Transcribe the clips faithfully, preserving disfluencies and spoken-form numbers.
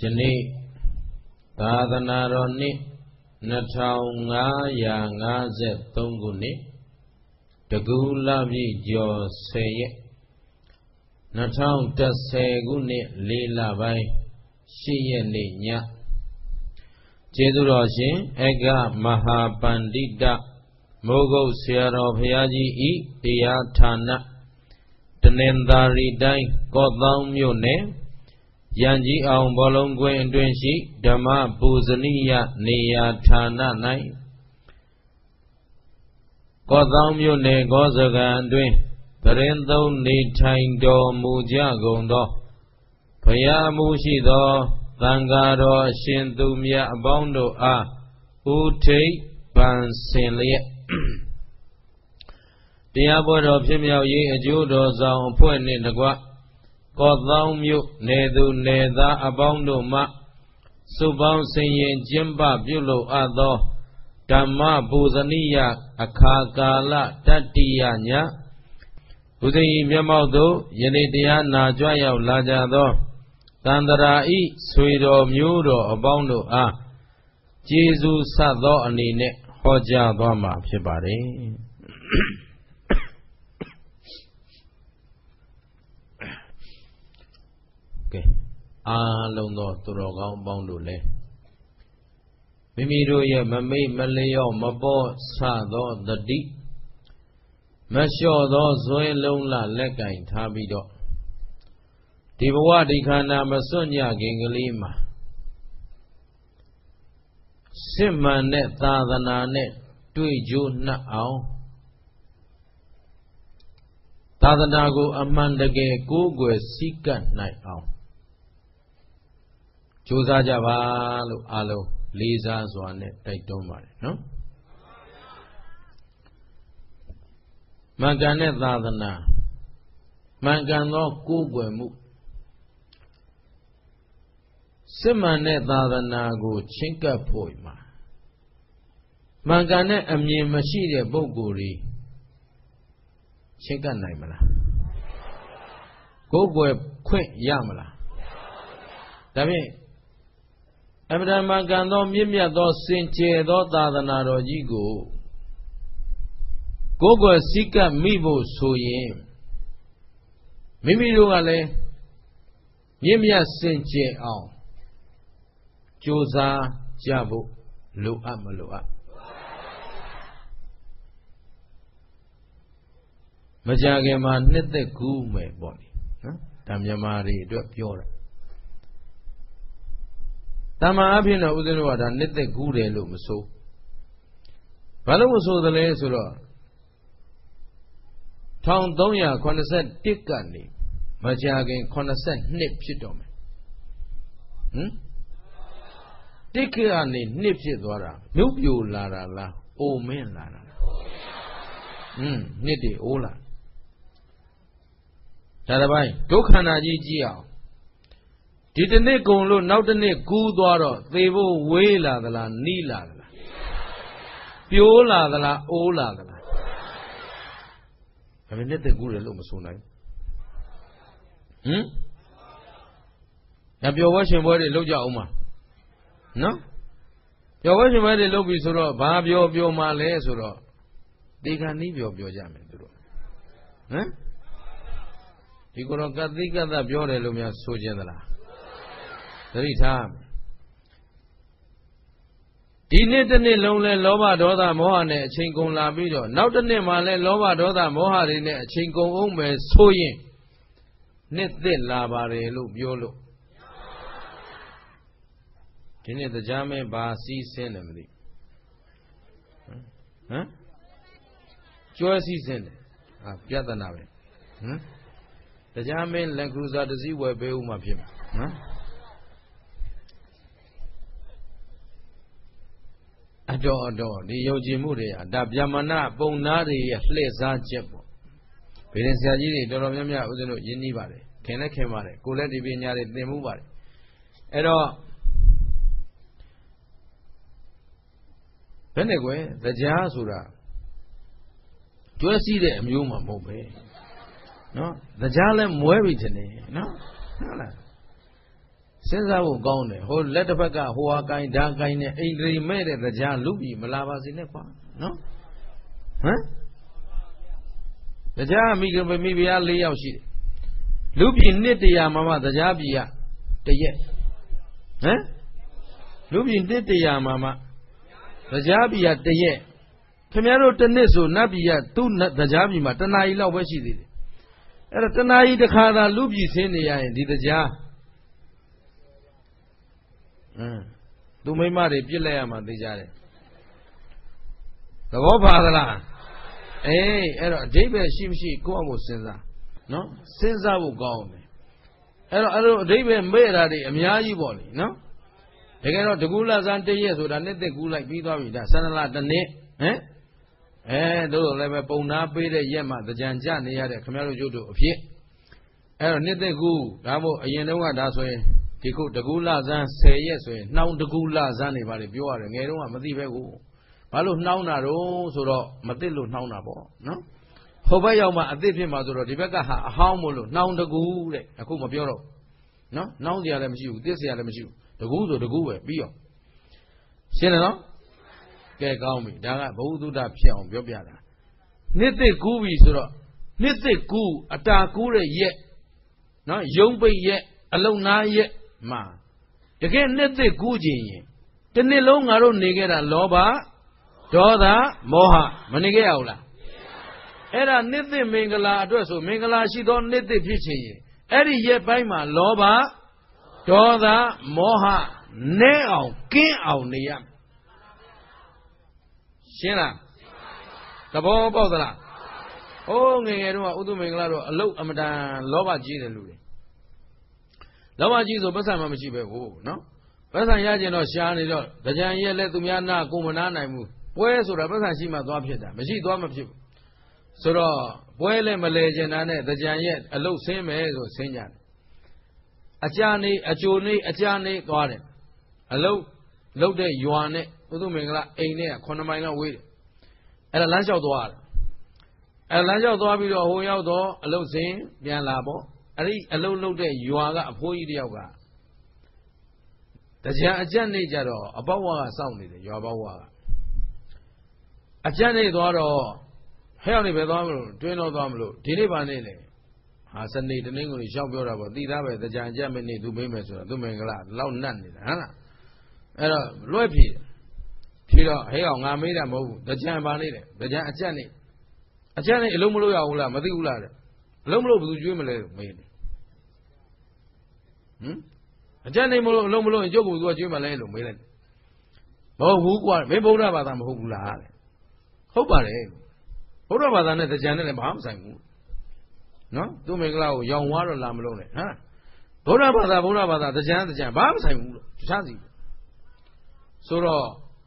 နေ့သာသနာတော်နှစ်နှစ်ထောင်ငါးရာငါးဆယ်သုံးခုနှစ်တကူလပြည့်ကျော်ဆယ်ရက်နှစ်ထောင်တစ်ဆယ်ခုနှစ်လေးလပိုင်းရှစ်ရက်နေ့ညကျေးဇူးတော်ရှင်အက္ခမဟာပန္တိတမိုးကုတ်ဆရာတော်ဘုရားကြီးဤတရားဌာနတနင်္သာရီတိုင်းကော့သောင်းမြို့နယ်ရန်ကြီးအောင်ဘောလုံးကွင်းအတွင်းရှိဓမ္မပူဇနိယနေရာဌာန၌ကော့သောင်းမြို့နယ်ဂောဇကံအတွင်းတရင်သုံးနေထိုင်တော်မူကြကုန်သောဘုရားမှုရှိသောသံဃာတော်အရှင်သူမြတ်အပေါင်းတို့အားဥထိပ်ပန်ဆင်လျက်တရားပွဲတော်ဖြစ်မြောက်ရေးအကျိုးတော်ဆောင်အဖွဲ့နှင့်တကွကော့သောင်းမြို့နယ်သူနယ်သားအပေါင်းတို့မှစုပေါင်းဆင်ရင်ကျင်းပပြုလုပ်အပ်သောဓမ္မပူဇနိယအခါကာလတတ္တိယညဘုဇင်ဤမျက်မှောက်သို့ယနေ့တရားနာကြွရောက်လာကြသောသန္တရာဤဆွေတော်မျိုးတော်အပေါင်းတို့အားကျေးဇူးဆက်သောအနေနဲ့ဟောကြားသွားမှာဖြစ်ပါတယ်ကဲအားလုံးသောသူတော်ကောင်းအပေါင်းတို့လည်းမိမိတို့ရဲ့မမိတ်မလျော့မပေါ့ဆသောတတိမလျှော့သောဇွဲလုံးလလက်ကင်ထားပြီးတော့ဒီဘဝဒီခန္ဓာမစွန့်ညခင်ကလေးမှာစစ်မှန်တဲ့သာသနာနဲ့တွေ့ကြိုးနှံ့အောင်သာသနာကိုအမှန်တကယ်ကိုးကွယ်စည်းကပ်နိုင်အောင်ကြိုးစားကြပါလို့အားလုံးလေးစားစွာနဲ့တိုက်တွန်းပါတယ်နော်မှန်ကန်တဲ့သာသနာမှန်ကန်သောကိုးကွယ်မှုစစ်မှန်တဲ့သာသနာကိုချဉ်ကပ်ဖို့မှာမှန်ကန်တဲ့အမြင်မရှိတဲ့ပုဂ္ဂိုလ်တွေချဉ်ကပ်နိုင်မလားကိုးကွယ်ခွင့်ရမလားဒါဖြင့်အမှန်တန်မှန်ကန်သောမြင့်မြတ်သောစင်ကြယ်သောသာသနာတော်ကြီးကိုကိုးကွယ်စည်းကပ်မိဖို့ဆိုရင်မိမိတို့ကလည်းမြင့်မြတ်စင်ကြယ်အောင်ကြိုးစားကြဖို့လိုအပ်မလိုအပ်မကြခင်မှာနှစ်သက်ကူးမယ်ပေါ့လေနော်ဒါမြန်မာတွေအတွက်ပြောတာတမန်အဖြစ်တော့ဦးဇင်းတို့ကဒါနှစ်သက်ကူးတယ်လို့မဆိုဘာလို့မဆိုသလဲဆိုတော့၁၃၇၁ကနေမကြာခင်၇၂ဖြစ်တော့မယ်ဟမ်တစ်ကနေနှစ်ဖြစ်သွားတာမြုပ်ပြိုလာတာလားအိုမင်းလာတာလားဟမ်နှစ်တွေအိုးလာဒါတစ်ပိုင်းဒုက္ခနာကြီးကြည့်အောင်ဒီတစ်နှစ်ကုန်လို့နောက်တစ်နှစ်ကူးသွားတော့သေဖို့ဝေးလာသလားနီးလာသလားပြိုးလာသလားအိုးလာသလားဒါပေမဲ့နှစ်သက်ကူးတယ်လို့မဆိုနိုင်ဟမ်ဒါပျော်ပွဲရှင်ပွဲတွေလုပ်ကြအောင်ပါနော်ပျော်ပွဲရှင်ပွဲတွေလုပ်ပြီဆိုတော့ဘာပျော်ပျော်မှလဲဆိုတော့ဒီကနီးပျော်ပျော်ကြမယ်သူတို့ဟမ်ဒီကိုတော့ကတိကသပြောတယ်လို့များဆိုခြင်းသလားသတိထားဒီနှစ်တစ်နှစ်လုံးလဲလောဘဒေါသမောဟနဲ့အချိန်ကုန်လာပြီးတော့နောက်တစ်နှစ်မှလဲလောဘဒေါသမောဟတွေနဲ့အချိန်ကုန်အောင်မယ်ဆိုရင်နှစ်သက်လာပါတယ်လို့ပြောလို့ဒီနေ့တရားမင်းဘာစီးစင်းတယ်မသိဟမ်ကျွဲစီးစင်းတယ်ဟာပြဿနာပဲဟမ်တရားမင်းလက်ခရူစာတစ်စီးဝယ်ပေးဦးမှဖြစ်မှာနော်အတော်အတော်ဒီယုံကြည်မှုတွေဒါဗျမနပုံနာတွေရဲ့လှည့်စားချက်ပေါ့ဗေဒင်ဆရာကြီးတွေတော်တော်များများဦးဇင်းတို့ယဉ်နီးပါတယ်ခင်လည်းခင်ပါတယ်ကိုလည်းဒီပညာတွေသင်မှုပါတယ်အဲ့တော့ဘယ်နဲ့ကွယ်တရားဆိုတာကျွဲစည်းတဲ့အမျိုးမှမဟုတ်ပဲနော်တရားလည်းမွဲပြီထင်တယ်နော်ဟုတ်လားစဉ်းစားဖို့ကောင်းတယ်ဟိုလက်တစ်ဖက်ကဟိုဟာကိုင်းဒါကိုင်းနဲ့အိန္ဒြေမဲ့တဲ့တရားလူပြီမလာပါစေနဲ့ကွာနော်ဟမ်တရားမိကမိဖုရား၄ယောက်ရှိတယ်လူပြီနှစ်တရာမှာမှတရားပြီကတရက်ဟမ်လူပြီနှစ်တရာမှာမှတရားပြီကတရက်ခင်ဗျားတို့တစ်နှစ်ဆိုနတ်ပြီကသူ့တရားပြီမှာတဏှာကြီးလောက်ပဲရှိသေးတယ်အဲ့တော့တဏှာကြီးတစ်ခါသာလူပြီဆင်းနေရရင်ဒီတရားဟမ်သူမိမတွေပြစ်လိုက်ရမှသိကြတယ်သဘောပါသလားအေးအဲ့တော့အဓိပ္ပာယ်ရှိမရှိကိုယ့်အကိုစဉ်းစားနော်စဉ်းစားဖို့ကောင်းတယ်အဲ့တော့အဲ့လိုအဓိပ္ပာယ်မဲ့တာတွေအများကြီးပေါ့လေနော်တကယ်တော့တကူလဆန်းတရက်ဆိုတာနှစ်သက်ကူးလိုက်ပြီးသွားပြီဒါဆန္ဒလတစ်နှစ်ဟမ်အဲတို့လည်းပဲပုံနာပေးတဲ့ရက်မှကြံကြနေရတဲ့ခင်ဗျားတို့ရုပ်တို့အဖြစ်အဲ့တော့နှစ်သက်ကူးဒါမို့အရင်တုန်းကဒါဆိုရင်ဒီခုတကူလဆန်းဆယ်ရက်ဆိုရင်နှောင်းတကူလဆန်းနေပါလေပြောရတယ်ငယ်တုန်းကမသိပဲကိုဘာလို့နှောင်းတာတော့ဆိုတော့မသိလို့နှောင်းတာပေါ့နော်ဟိုဘက်ရောက်မှအသိဖြစ်မှာဆိုတော့ဒီဘက်ကဟာအဟောင်းမို့လို့နှောင်းတကူတဲ့အခုမပြောတော့နော်နှောင်းစရာလည်းမရှိဘူးသိစရာလည်းမရှိဘူးတကူဆိုတကူပဲပြီးရောရှင်းတယ်နော်ကဲကောင်းပြီဒါကဘုဟုတုဒ္ဓဖြစ်အောင်ပြောပြတာနှစ်သိကူးပြီဆိုတော့နှစ်သိကူးအတာကူးတဲ့ရက်နော်ယုံပိတ်ရက်အလုံနာရက်မှာတကယ်နှစ်သိကူးခြင်းရင်တနှစ်လုံးငါတို့နေခဲ့တာလောဘဒေါသမောဟမနေခဲ့ရဘူးလားအဲ့ဒါနှစ်သိမင်္ဂလာအတွက်ဆိုမင်္ဂလာရှိသောနှစ်သိဖြစ်ခြင်းရင်အဲ့ဒီရက်ပိုင်းမှာလောဘဒေါသမောဟနဲအောင်ကင်းအောင်နေရရှင်းလားသဘောပေါက်သလားဟိုးငယ်ငယ်တုန်းကဥတုမင်္ဂလာတော့အလုတ်အမတန်လောဘကြီးတယ်လူတွေလောဘကြီးဆိုပတ်စံမှမရှိပဲကိုနော်ပတ်စံရကျင်တော့ရှားနေတော့ကြံရက်လဲသူများနာကိုမနာနိုင်ဘူးပွဲဆိုတာပတ်စံရှိမှသွားဖြစ်တာမရှိသွားမဖြစ်ဘူးဆိုတော့ပွဲလဲမလဲကျင်တာနဲ့ကြံရက်အလုတ်ဆင်းမယ်ဆိုဆင်းကြတယ်အကြာနေအကျိုနေအကြာနေသွားတယ်အလုတ်လုတ်တဲ့ရွာနဲ့ဥတုမင်္ဂလာအိမ်နဲ့ခုနှစ်မိုင်လောက်ဝေးတယ်အဲ့ဒါလမ်းလျှောက်သွားတယ်အဲ့လမ်းလျှောက်သွားပြီးတော့ဟိုရောက်တော့အလုတ်ဆင်းပြန်လာပေါ့အဲ့ဒီအလုတ်လုတ်တဲ့ရွာကအဖိုးကြီးတယောက်ကတရားအကျက်နေကြတော့အပေါက်ဝါကစောင့်နေတယ်ရွာပေါက်ဝါကအကျက်နေသွားတော့ဟဲ့အောင်နေပဲသွားမလို့တွင်းတော့သွားမလို့ဒီနေ့ပါနေလေဟာစနေတနင်္ဂနွေရှောက်ပြောတာပေါ့သိသားပဲတရားအကျက်မနေသူမိမ့်မယ်ဆိုတာသူမင်္ဂလာလောက်နတ်နေတာဟမ်လားအဲ့တော့လွဲ့ပြီဖြေတော့ဟဲ့အောင်ငါမေးတာမဟုတ်ဘူးတရားပါနေတယ်တရားအကျက်နေအကျက်နေအလုံးမလို့ရဘူးလားမသိဘူးလားတဲ့အလုံးမလို့ဘယ်သူကျွေးမလဲမေးတယ်ဟမ်အကျက်နေမလို့အလုံးမလို့ရင်ကျုပ်ကသူကကျွေးမလဲလို့မေးလိုက်မဟုတ်ဘူးကွာမင်းဗုဒ္ဓဘာသာမဟုတ်ဘူးလားတဲ့ဟုတ်ပါတယ်ဗုဒ္ဓဘာသာနဲ့တရားနဲ့လည်းဘာမှမဆိုင်ဘူးနော်သူမင်္ဂလာကိုရောင်ဝါတော့လာမလို့နဲ့ဟာဗုဒ္ဓဘာသာဗုဒ္ဓဘာသာတရားတရားဘာမှမဆိုင်ဘူးလို့တခြားစီဆိုတော့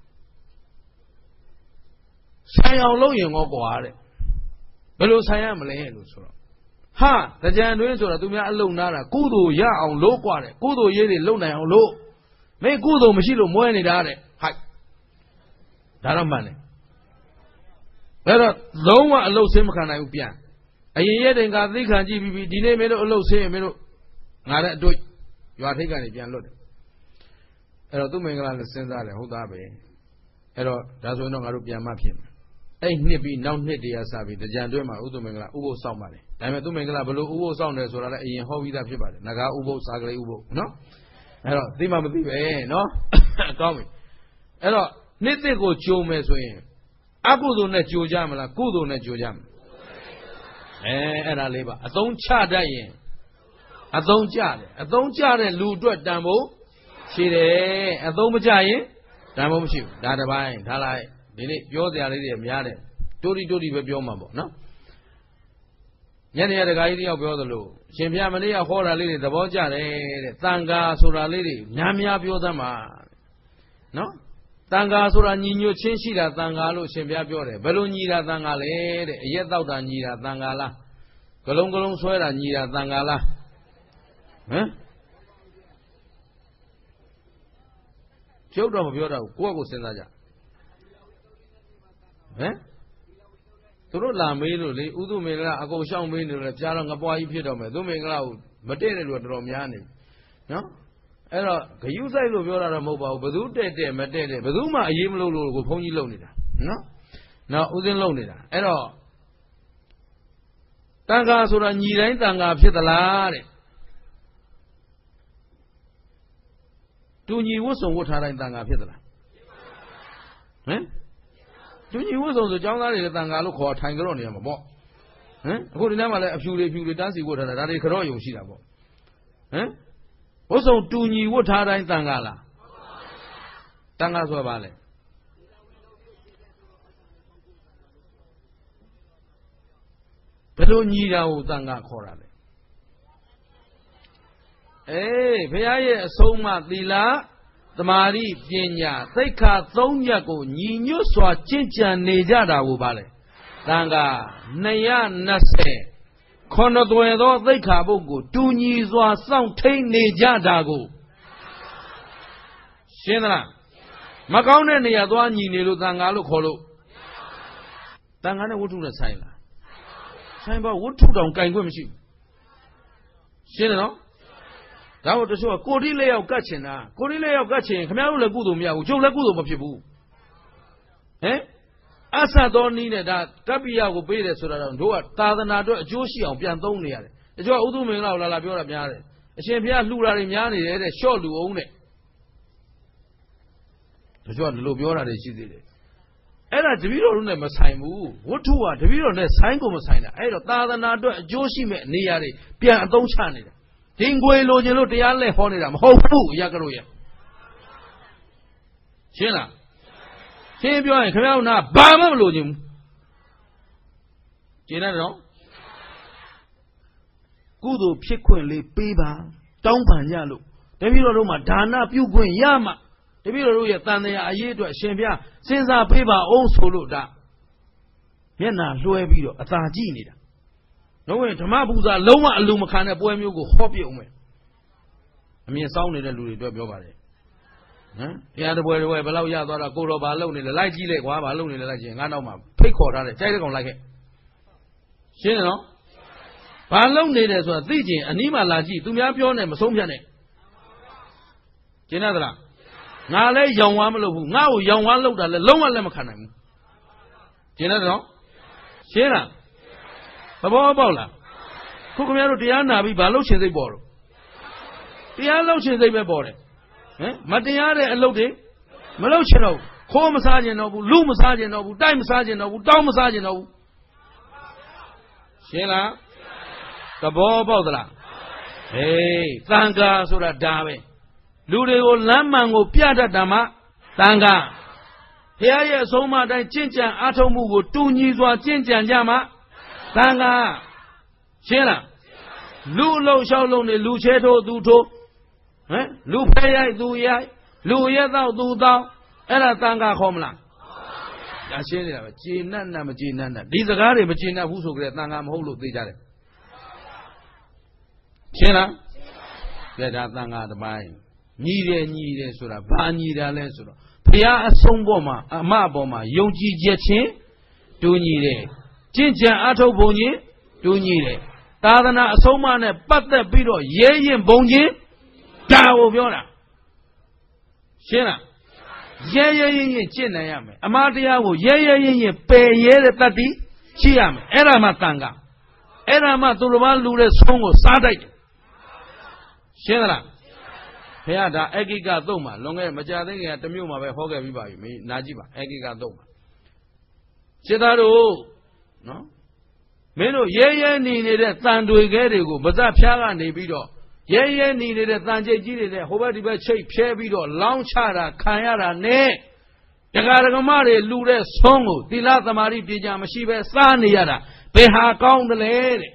ဆိုင်အောင်လုပ်ရင်ကောကွာတဲ့ဘယ်လိုဆိုင်ရမလဲလို့ဆိုတော့ဟာတရားတွင်းဆိုတော့သူများအလုံနာတာကုသိုလ်ရအောင်လို့ကွာတဲ့ကုသိုလ်ရေးတွေလုံနိုင်အောင်လို့မင်းကုသိုလ်မရှိလို့မွဲနေတာတဲ့ဟိုက်ဒါတော့မှန်တယ်အဲ့တော့လုံးဝအလုတ်ဆင်းမခံနိုင်ဘူးပြန်အရင်ရက်တင်ကသိခံကြည့်ပြီးပြီးဒီနေ့မင်းတို့အလုတ်ဆင်းရင်မင်းတို့ငါတဲ့အတွေ့ရွာထိပ်ကနေပြန်လွတ်တယ်အဲ့တော့သူမင်္ဂလာလည်းစဉ်းစားတယ်ဟုတ်သားပဲအဲ့တော့ဒါဆိုရင်တော့ငါတို့ပြန်မှဖြစ်မယ်အဲ့နှစ်ပြီးနောက်နှစ်တည်းရစပြီးကြံတွဲမှာဥဒ္ဓမင်္ဂလာဥပုသ်စောင့်ပါတယ်ဒါပေမဲ့သူမင်္ဂလာဘလို့ဥပုသ်စောင့်တယ်ဆိုတာလည်းအရင်ဟောပြီးသားဖြစ်ပါတယ်ငကားဥပုသ်စာကလေးဥပုသ်နော်အဲ့တော့သိမှမသိပဲနော်ကောင်းပြီအဲ့တော့နှစ်သက်ကိုကြုံမယ်ဆိုရင်အကုသိုလ်နဲ့ကြိုကြမလားကုသိုလ်နဲ့ကြိုကြမလားအဲအဲ့ဒါလေးပါအသုံးချတတ်ရင်အသုံးကျတယ်အသုံးကျတဲ့လူအတွက်တန်ဖို့ရှိတယ်အသုံးမကျရင်တန်ဖို့မရှိဘူးဒါတစ်ပိုင်းထားလိုက်ဒီနေ့ပြောစရာလေးတွေများတယ်တိုးတီတိုးတီပဲပြောမှာပေါ့နော်ညနေရတခါကြီးတယောက်ပြောသလိုရှင်ဘုရားမနေ့ကဟောတာလေးတွေသဘောကျတယ်တဲ့သံဃာဆိုတာလေးတွေများများပြောသမှာနော်သံဃာဆိုတာညီညွတ်ချင်းရှိတာသံဃာလို့ရှင်ဘုရားပြောတယ်ဘယ်လိုညီတာသံဃာလဲတဲ့အရက်တောက်တာညီတာသံဃာလားကလုံးကလုံးဆွဲတာညီတာသံဃာလားဟမ်ကျုပ်တော့မပြောတော့ဘူးကိုယ့်အကိုစဉ်းစားကြဟမ်သူတို့လာမေးလို့လေဥဒုမင်္ဂလာအကုန်ရှောင်းမေးနေလို့ကြားတော့ငပွားကြီးဖြစ်တော့မယ်သူမင်္ဂလာကိုမတည့်တဲ့လူကတော်တော်များနေပြီနော် Ero, you say lo viola mobile, but do dead, Matete, but do my yim lo go pony lonida. No? Now, Udin lonida. Ero. Tanga sura Nira Tanga Pitalare. Do you was on what I Tanga Pitala? Eh? Do you was on the Janga Tanga look or Tangaronium? Eh? Good enough, a few days you dance with that I can roll you see about. Eh? Also, do you what I Tangala? Tanga Valley. Pero Nira Tanga Corale. Eh, Paya Soma Dila, the Mari Pinya, Theka Thonyago, Nino Swa Chincha Nejada Ubale. Tanga, Naya Nase, Conoduedo, Theka Bogo, Tuni Zwa Sound Tain Nejadago. Shenra Macone Neadwa Nino Tangalo Colo Tangana would do the Sila. Samba would put on Kangwimshi. Shenra. That was to show a Cordelia of Gachina, Cordelia of Gachin, Camilla Gudumia, Joe Lagudum of Pibu. Eh? Asa don't need that Tapia will be the Sudan, do it, Tadanado, Joshi of Piantonia. The Joe Udumina La Biola Biare. A champion Lula Miani, a short to own it. The Joe Lubiola, she did it. And at the Viro Nema Saimu, what two are the Viro Sango Masina? I don't Tadanado, Joshi Niari, Pianton Chani. Tingwe lo jelo te alle honidam hofu yakaruya. Shina. Shin pyo yin khmyaw na ba ma mlo jin. Jin na no. Kudo phit khwin le pe ba, taung ban nya lo. Tabi lo ma dana pyu khwin ya ma. Tabi lo ye tan ya ayi twat shin phya sin sa pe ba aung so lo da. Myat na lhwe pi do atha ji nida. No way, Tamabuza, Loma Lumacana, Bohemio, Hoppy Ome. I mean, sounded a little bit of your body. Yeah, the boy, below Yadora, go over alone in the light, you like, alone in the light, and I know my pick order, take it on like it. She know? Palone did as well, teaching, and Nima Laji, to me up your name, Somjane. Genadra. Now lay young one, now young one looked at the Loma Lemacanum. Genadra. Shena. Bola. Cucumero Diana be Baloche they borrow. Dialoche they were borrowed. Matiare and Lodi, Malochino, Home Massage Nobu, Lou Massage Nobu, Dime Massage Nobu, Down Massage Nobu. Sheila, the Bobola. Hey, Tanga Sura Dave. Ludo Lamango Piata Dama, Tanga. Here, Soma, Chincha, Atomu, two years or Chincha Yama. Tanga, Shela, Lu Lo Shalom, Luceto, Duto, eh? Lu Pay, do ya, Lu Yada, do thou, Ella Tanga Homeland. Ashela, Gina, Namagina. These are Gary, Magina, who's so great, Nangam Holo, the Jare. Shela, let that Tanga the mine. Nide, Nide, Sura, Banida Lesura. Pia Somboma, Amaboma, Yoji Jetchin, do Nide. Chincha Ato Bonye, do need it. Tadana Somane, but the Bido, Ye and Bonye, Tao Viona. Shena. Ye Ye Chinayame. Amatiago, Ye Ye Pay Ye Tati, Chiam, Eramatanga. Eramatuluman Lure Songo, Sadak. Shena. Peada, Egiga Doma, Longa Majading at the Muma by Hoga Viva, Najiba, Egiga Doma. Chedaro. No? Meno, ye needed a Tandu Gedigo, but that Pala Nebido. Ye needed a Tanje Gidi, Hobati by Shape, Chebido, Launchara, Kayara, Ne. The Garagamari, Lure, Songo, Dilata Mari Pijama, Shiva, Saniara, Peha Kong the lady.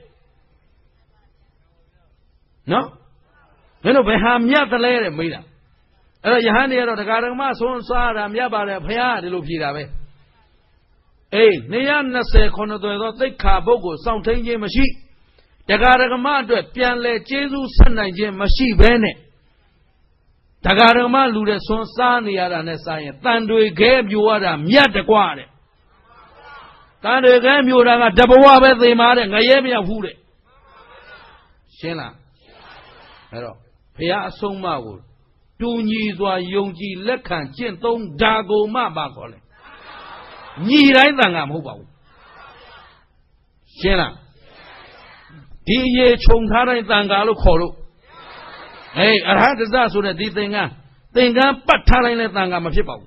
No? Meno Beham Yat the lady, Mida. And Yahani of the Garama, Son Sara, Yabara, Paya, the Lupira. Eh, Nian Nase Conodo, they Cabogo, something ye machine. The Garagama, Pianle, Jesus, Sunday, Machi Bene. The Garagama, Lude, Son Sania, and Essay, Tandu gave you what a Miat the Quade. Tandu gave you a Dabawa, the Mare, Gayemia Hude. Shena. Hello. Pia Soma wood. တူညီစွာယုံကြည်လက်ခံကျင့်သုံးဒါကိုမှပါခေါ်လဲညီတိုင်းသံဃာမဟုတ်ပါဘူးရှင်းလားဒီအရေးခြုံထားတဲ့သံဃာလို့ခေါ်လို့အေးအရဟတဇဆိုတဲ့ဒီသင်္ကန်းသင်္ကန်းပတ်ထားလိုက်တဲ့သံဃာမဖြစ်ပါဘူး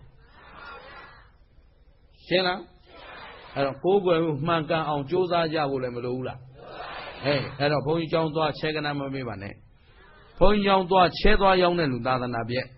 ရှင်းလားအဲ့တော့ကိုးကွယ်မှုမှန်ကန်အောင်ကြိုးစားကြဖို့လည်းမလိုဘူးလားဟဲ့အဲ့တော့ဘုန်းကြီးကျောင်းသွားချဲကနာမမေးပါနဲ့ဘုန်းကြီးကျောင်းသွားချဲသွားရောက်တဲ့လူသာသနာပြည့်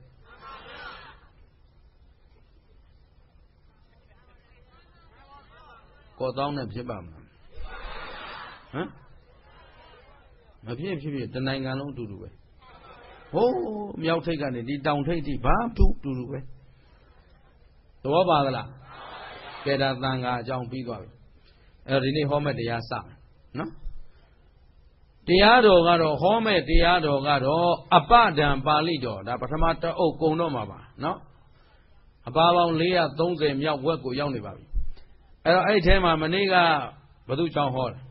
ကောတောင်းနဲ့ဖြစ်ပါမလားဟမ်မဖြစ်ဖြစ်ဖြစ်တနိုင်ငံလုံးအတူတူပဲဟိုးမြောက်ထိပ်ကနေဒီတောင်ထိပ်ထိဘာတူတူတူပဲသဘောပါသလားကဲဒါသံဃာအကြောင်းပြီးသွားပြီအဲ့ဒီနေ့ဟောမဲ့တရားစမယ်နော်တရားတော်ကတော့ဟောမဲ့တရားတော်ကတော့အပဒံပါဠိတော်ဒါပထမတအုပ်ကုံတော့မှာပါနော်အပါပေါင်း၄၃၀မြောက်ဝက်ကိုရောက်နေပါပြီအဲ့တော့အဲ့ထဲမှာမနေ့ကဘသူကြောင့်ဟောတယ်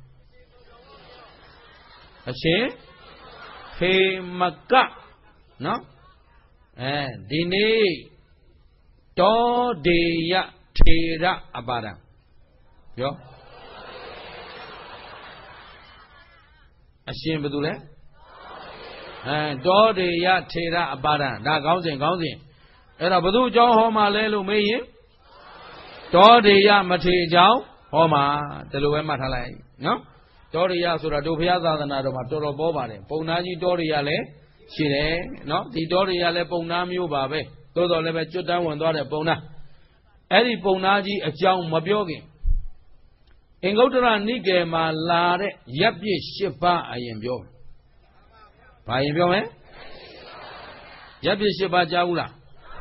အရှင်ဖေမကနော်အဲဒီနေ့တောဒေယထေရအပါဒံပြောအရှင်ဘယ်သူလဲအဲတောဒေယထေရအပါဒံဒါခေါင်းစဉ်ခေါင်းစဉ်အဲ့တော့ဘသူအကြောင်းဟောမှာလဲလို့မေးရင်တောဒေယမထေအကြောင်းဟောမှာဒီလိုပဲမှတ်ထားလိုက်နော်တောရိယဆိုတာတို့ဘုရားသာသနာတော်မှာတော်တော်ပေါ်ပါတယ်ပုံနာကြီးတောရိယလည်းရှိတယ်နော်ဒီတောရိယလည်းပုံနာမျိုးပါပဲသို့တော်လည်းပဲကျွတ်တန်းဝင်သွားတဲ့ပုံနာအဲ့ဒီပုံနာကြီးအကြောင်းမပြောခင်အင်္ဂုတ္တရနိကေမှာလာတဲ့ရပ်ပြည့်၈ပါးအရင်ပြောဘာရင်ပြောမလဲရပ်ပြည့်၈ပါးကြားဘူးလား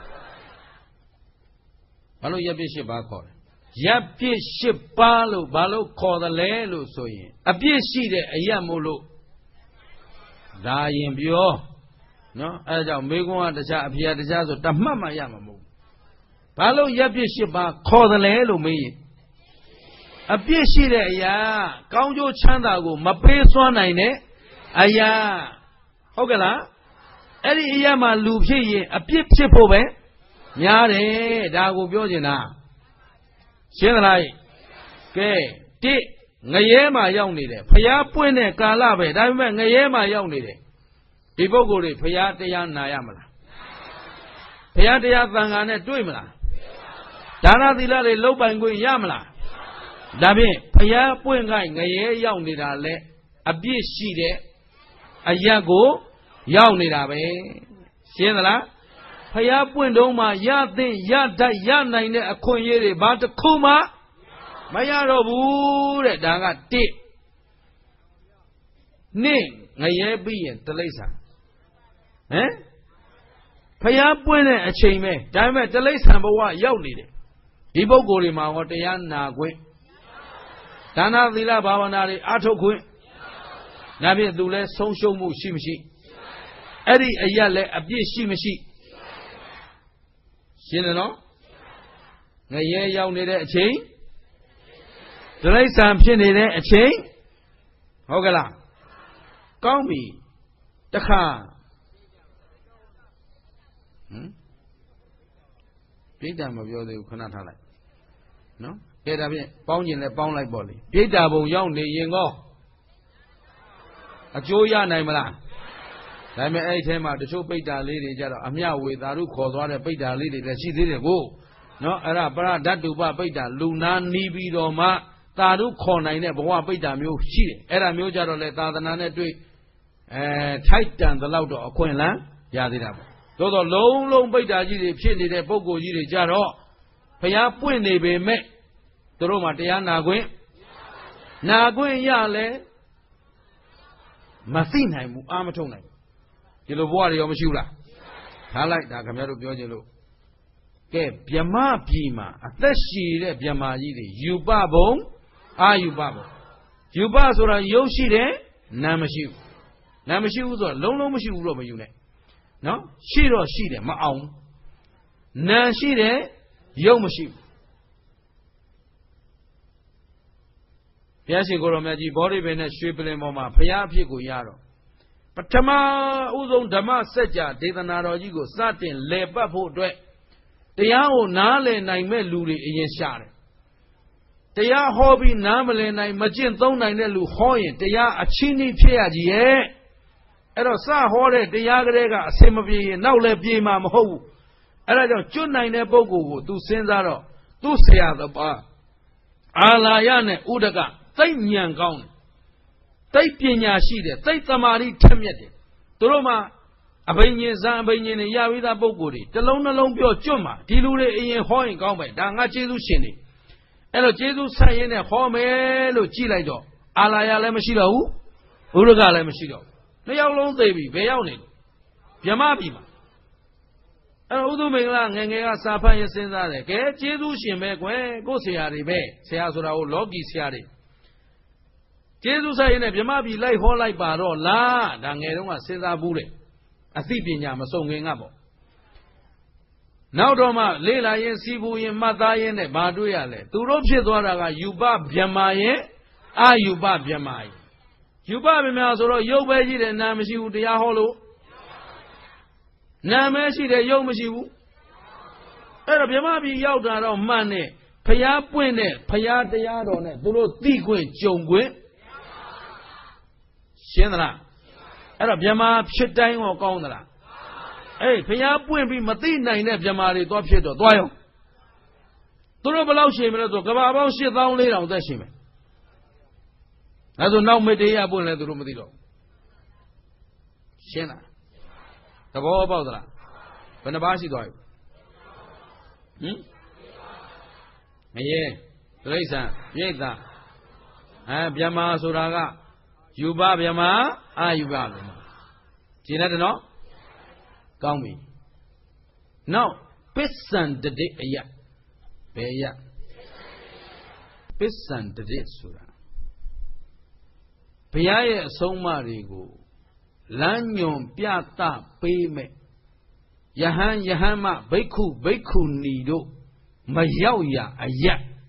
ဘာလို့ရပ်ပြည့်၈ပါးခေါ်လဲရပ်ပြည့်၈ပါးလို့ဘာလို့ခေါ်တယ်လဲလို့ဆိုရင်အပြည့်ရှိတဲ့အရာမို့လို့ဒါရင်ပြောနော်အဲဒါကြောင့်မေကွန်းကတခြားအဖေကတခြားဆိုတမှတ်မှရမှာမဟုတ်ဘူးဘာလို့ရပ်ပြည့်၈ပါးခေါ်တယ်လဲလို့မေးရင်အပြည့်ရှိတဲ့အရာကောင်းကျိုးချမ်းသာကိုမပေးစွမ်းနိုင်တဲ့အရာဟုတ်ကဲ့လားအဲ့ဒီအရာမှာလူဖြစ်ရင်အပြည့်ဖြစ်ဖို့ပဲများတယ်ဒါကိုပြောချင်တာရှင်းသလားကဲတိငရဲမှာရောက်နေတယ်ဖျားပွင့်တဲ့ကာလပဲဒါပေမဲ့ငရဲမှာရောက်နေတယ်ဒီပုဂ္ဂိုလ်တွေဖျားတရားနာရမလားဖျားတရားသံဃာနဲ့တွေ့မလားဒါနသီလတွေလုံးပိုင်ခွင့်ရမလားဒါဖြင့်ဖျားပွင့်ခိုင်းငရဲရောက်နေတာလဲအပြည့်ရှိတဲ့အရက်ကိုရောက်နေတာပဲရှင်းသလားဖျားပွင့်တုံးမှာရသင့်ရတတ်ရနိုင်တဲ့အခွင့်အရေးတွေဘာတစ်ခုမှမရတော့ဘူးတဲ့ဒါကတစ်နှစ်ငရဲပြီးရင်တိလိ္ဆာဟမ်ဖျားပွင့်တဲ့အချိန်ပဲဒါပေမဲ့တိလိ္ဆာဘဝရောက်နေတယ်ဒီပုဂ္ဂိုလ်တွေမှာဟောတရားနာခွင့်ဒါနသီလဘာဝနာတွေအားထုတ်ခွင့်ဒါဖြင့်သူလဲဆုံးရှုံးမှုရှိမရှိအဲ့ဒီအရက်လဲအပြည့်ရှိမရှိရှင်းတယ်နော်ငရဲရောက်နေတဲ့အချိန်တိရစ္ဆာန်ဖြစ်နေတဲ့အချိန်ဟုတ်ကဲ့လားကောင်းပြီတခါဟမ်ပြိတ္တာမပြောသေးဘူးခဏထားလိုက်နော်ကဲဒါဖြင့်ပေါင်းကျင်လဲပေါင်းလိုက်ပေါ့လေပြိတ္တာဘုံရောက်နေရင်ကောအကျိုးရနိုင်မလားဒါပေမဲ့အဲ့ဒီထဲမှာတချို့ပိဋ္ဌာလေးတွေကြတော့အမျှဝေသာရုခေါ်သွားတဲ့ပိဋ္ဌာလေးတွေလည်းရှိသေးတယ်ကိုနော်အဲ့ဒါပရဓာတုပပိဋ္ဌာလူနာနီးပြီးတော့မှသာရုခေါ်နိုင်တဲ့ဘဝပိဋ္ဌာမျိုးရှိတယ်အဲ့ဒါမျိုးကြတော့လေသာသနာနဲ့တွေ့အဲထိုက်တန်သလောက်တော့အခွင့်အလမ်းရသေးတာပေါ့သို့တော့လုံးလုံးပိဋ္ဌာကြီးတွေဖြစ်နေတဲ့ပုဂ္ဂိုလ်ကြီးတွေကြတော့ဘုရားပွင့်နေပေမဲ့သူတို့မှတရားနာခွင့်နာခွင့်ရလဲမသိနိုင်ဘူးအာမထုတ်နိုင်ဒီလိုဘဝတွေရောမရှိဘူးလားထားလိုက်ဒါခင်ဗျားတို့ပြောချင်လို့ကဲဗြဟ္မပြည်မှာအသက်ရှည်တဲ့ဗြဟ္မာကြီးတွေယူပဘုံအာယူပဘုံယူပဆိုတာရုပ်ရှိတယ်နာမ်မရှိဘူးနာမ်မရှိဘူးဆိုတော့လုံးလုံးမရှိဘူးတော့မယူနဲ့နော်ရှိတော့ရှိတယ်မအောင်နာမ်ရှိတယ်ရုပ်မရှိဘူးဘုရားရှင်ကိုယ်တော်မြတ်ကြီးဘောဓိပင်နဲ့ရွှေပလင်ပေါ်မှာဘုရားအဖြစ်ကိုရတော့ပထမဥဆုံးဓမ္မစကြာဒေသနာတော်ကြီးကိုစတင်လည်ပတ်ဖို့အတွက်တရားကိုနားလည်နိုင်မဲ့လူတွေအရင်ရှာတယ်တရားဟောပြီးနားမလည်နိုင်မကျင့်သုံးနိုင်တဲ့လူဟောရင်တရားအချင်းကြီးဖြစ်ရကြီးရဲ့အဲ့တော့စဟောတဲ့တရားကလေးကအစင်မပြေရင်နောက်လည်းပြေမှာမဟုတ်ဘူးအဲ့ဒါကြောင့်ကျွတ်နိုင်တဲ့ပုဂ္ဂိုလ်ကိုသူစဉ်းစားတော့သူ့ဆရာသပါအာလာယနဲ့ဥဒကသိဉဏ်ကောင်းတယ်သိပညာရှိတယ်သိသမာဓိထက်မြက်တယ်သူတို့မှအဘိညာဉ်ဇံအဘိညာဉ်တွေရပြီးသားပုဂ္ဂိုလ်တွေတစ်လုံးနှလုံးပြောကျွတ်မှာဒီလူတွေအရင်ဟောရင်ကောင်းပဲဒါငါကျေးဇူးရှင်တွေအဲ့တော့ကျေးဇူးဆက်ရင်းနဲ့ဟောမယ်လို့ကြည်လိုက်တော့အာလာယလည်းမရှိတော့ဘူးဥဒကလည်းမရှိတော့ဘူးနှစ်ယောက်လုံးသိပြီဘယ်ရောက်နေလဲဗြဟ္မပြည်မှာအဲ့တော့ဥဒုမင်္ဂလာငယ်ငယ်ကစာဖတ်ရစဉ်းစားတယ်ကဲကျေးဇူးရှင်ပဲကွယ်ကိုယ်ဆရာတွေပဲဆရာဆိုတာကိုလောကီဆရာတွေကျေးဇူးဆက်ရင်းနဲ့ဗြဟ္မပြည်လိုက်ဟောလိုက်ပါတော့လားဒါငယ်တုန်းကစဉ်းစားဘူးတယ်အသိပညာမစုံခင်ကပေါ့နောက်တော့မှလေ့လာရင်စီးပူရင်မှတ်သားရင်နဲ့ဘာတွေ့ရလဲသူတို့ဖြစ်သွားတာကယူပဗြဟ္မာရဲ့အာယူပဗြဟ္မာရဲ့ယူပဗြဟ္မာဆိုတော့ရုပ်ပဲရှိတယ်နာမရှိဘူးတရားဟောလို့နာမရှိတယ်ရုပ်မရှိဘူးအဲ့တော့ဗြဟ္မာပြည်ရောက်တာတော့မှန်နဲ့ဖျားပွင့်တဲ့ဖျားတရားတော်နဲ့သူတို့သိခွင့်ကြုံခွင့်ရှင်းသလားအဲ့တော့ဗြဟ္မာဖြစ်တိုင်းရောကောင်းသလားအေးဖျားပွင့်ပြီးမသိနိုင်တဲ့ဗြဟ္မာတွေသွားဖြစ်တော့သွားရောသူတို့ဘယ်လောက်ရှင်မလဲဆိုကဘာပေါင်းရှစ်သောင်းလေးတောင်သက်ရှင်မယ်အဲဆိုနောက်မေတ္တာပွင့်လဲသူတို့မသိတော့ရှင်းလားသဘောပေါက်သလားဘယ်နှပါးရှိသွားပြီဟင်မရေတိရစ္ဆာန်ပြိဿအဲဗြဟ္မာဆိုတာကယူပဗြဟ္မာအာယူပဗြဟ္မာကြည်ရတယ်နော်ကောင်းပြီနောက်ပစ္စံတတိအယဘယ်အယပစ္စံတတိဆိုတာဘုရားရဲ့အဆုံးအမတွေကိုလမ်းညွန်ပြသပေးမဲ့ယဟန်ယဟန်မဘိက္ခုဘိက္ခုနီတို့မရောက်ရအယ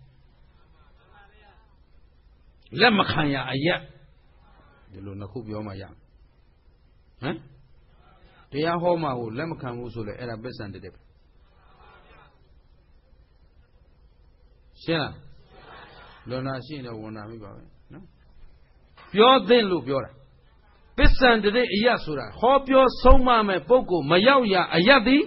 လက်မခံရအယဒီလိုနှစ်ခုပြောမှရဟမ်တရားဟောမှာကိုလက်မခံဘူးဆိုလေအဲ့ဒါပစ္စံတတိပဲရှင်းလားလွန်တာရှိရင်တော့ဝန်တာမိပါပဲနော်ပြောသင့်လို့ပြောတာပစ္စံတတိအယဆိုတာဟောပြောဆုံးမမဲ့ပုဂ္ဂိုလ်မရောက်ရအယသည်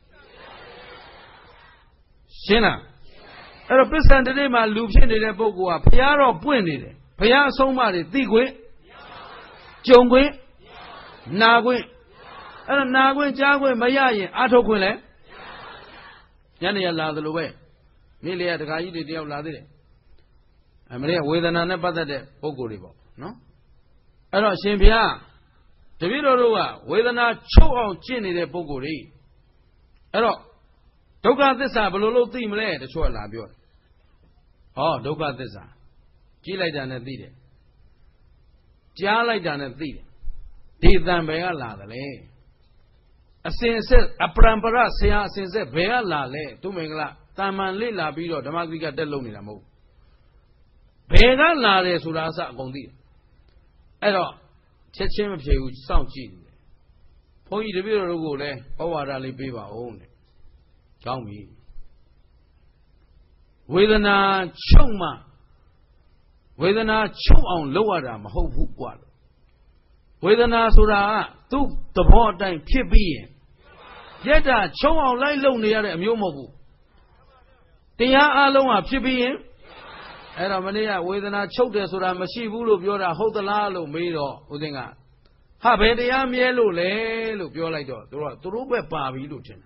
ရှင်းလားအဲ့တော့ပစ္စံတတိမှာလူဖြစ်နေတဲ့ပုဂ္ဂိုလ်ကဘုရားတော့ပွင့်နေတယ်ဘုရားအဆုံးအမတွေသိခွင့်ကြုံခွင့်နာခွင့်အဲ့တော့နာခွင့်ကြားခွင့်မရရင်အထုတ်ခွင့်လဲညနေရလာသလိုပဲနေ့လေတခါကြီးတွေတယောက်လာသေးတယ်အမလေးဝေဒနာနဲ့ပတ်သက်တဲ့ပုဂ္ဂိုလ်တွေပေါ့နော်အဲ့တော့ရှင်ဘုရားတပည့်တော်တို့ကဝေဒနာချုပ်အောင်ကျင့်နေတဲ့ပုဂ္ဂိုလ်တွေအဲ့တော့ဒုက္ခသစ္စာဘယ်လိုလုပ်သိမလဲတချို့ကလာပြောတယ်ဟောဒုက္ခသစ္စာကြည့်လိုက်တာနဲ့သိတယ်ကြားလိုက်တာနဲ့သိတယ်ဒီတန်ဘယ်ကလာတယ်လဲအစင်ဆက်အပရံပရဆရာအစင်ဆက်ဘယ်ကလာလဲသူမင်္ဂလာတာမန်လေးလာပြီးတော့ဓမ္မဂိကတက်လုံနေတာမဟုတ်ဘယ်ကလာတယ်ဆိုတာအစအကုန်သိတယ်အဲ့တော့ချက်ချင်းမဖြေဘူးစောင့်ကြည့်နေတယ်ဘုန်းကြီးတပည့်တော်တို့ကိုလည်းဩဝါဒလေးပေးပါဦးတဲ့ကောင်းပြီဝေဒနာချုပ်မှဝေဒနာချုပ်အောင်လုပ်ရတာမဟုတ်ဘူးကွာဝေဒနာဆိုတာကသူ့သဘောအတိုင်းဖြစ်ပြီးရင်ရက်တာချုပ်အောင်လိုက်လုပ်နေရတဲ့အမျိုးမဟုတ်ဘူးတရားအလုံးဟာဖြစ်ပြီးရင်အဲ့တော့မနေ့ကဝေဒနာချုပ်တယ်ဆိုတာမရှိဘူးလို့ပြောတာဟုတ်သလားလို့မေးတော့ဦးသိန်းကဟာဘယ်တရားမြဲလို့လဲလို့ပြောလိုက်တော့သူတို့ကသူတို့ပဲပါပြီလို့ထင်တယ်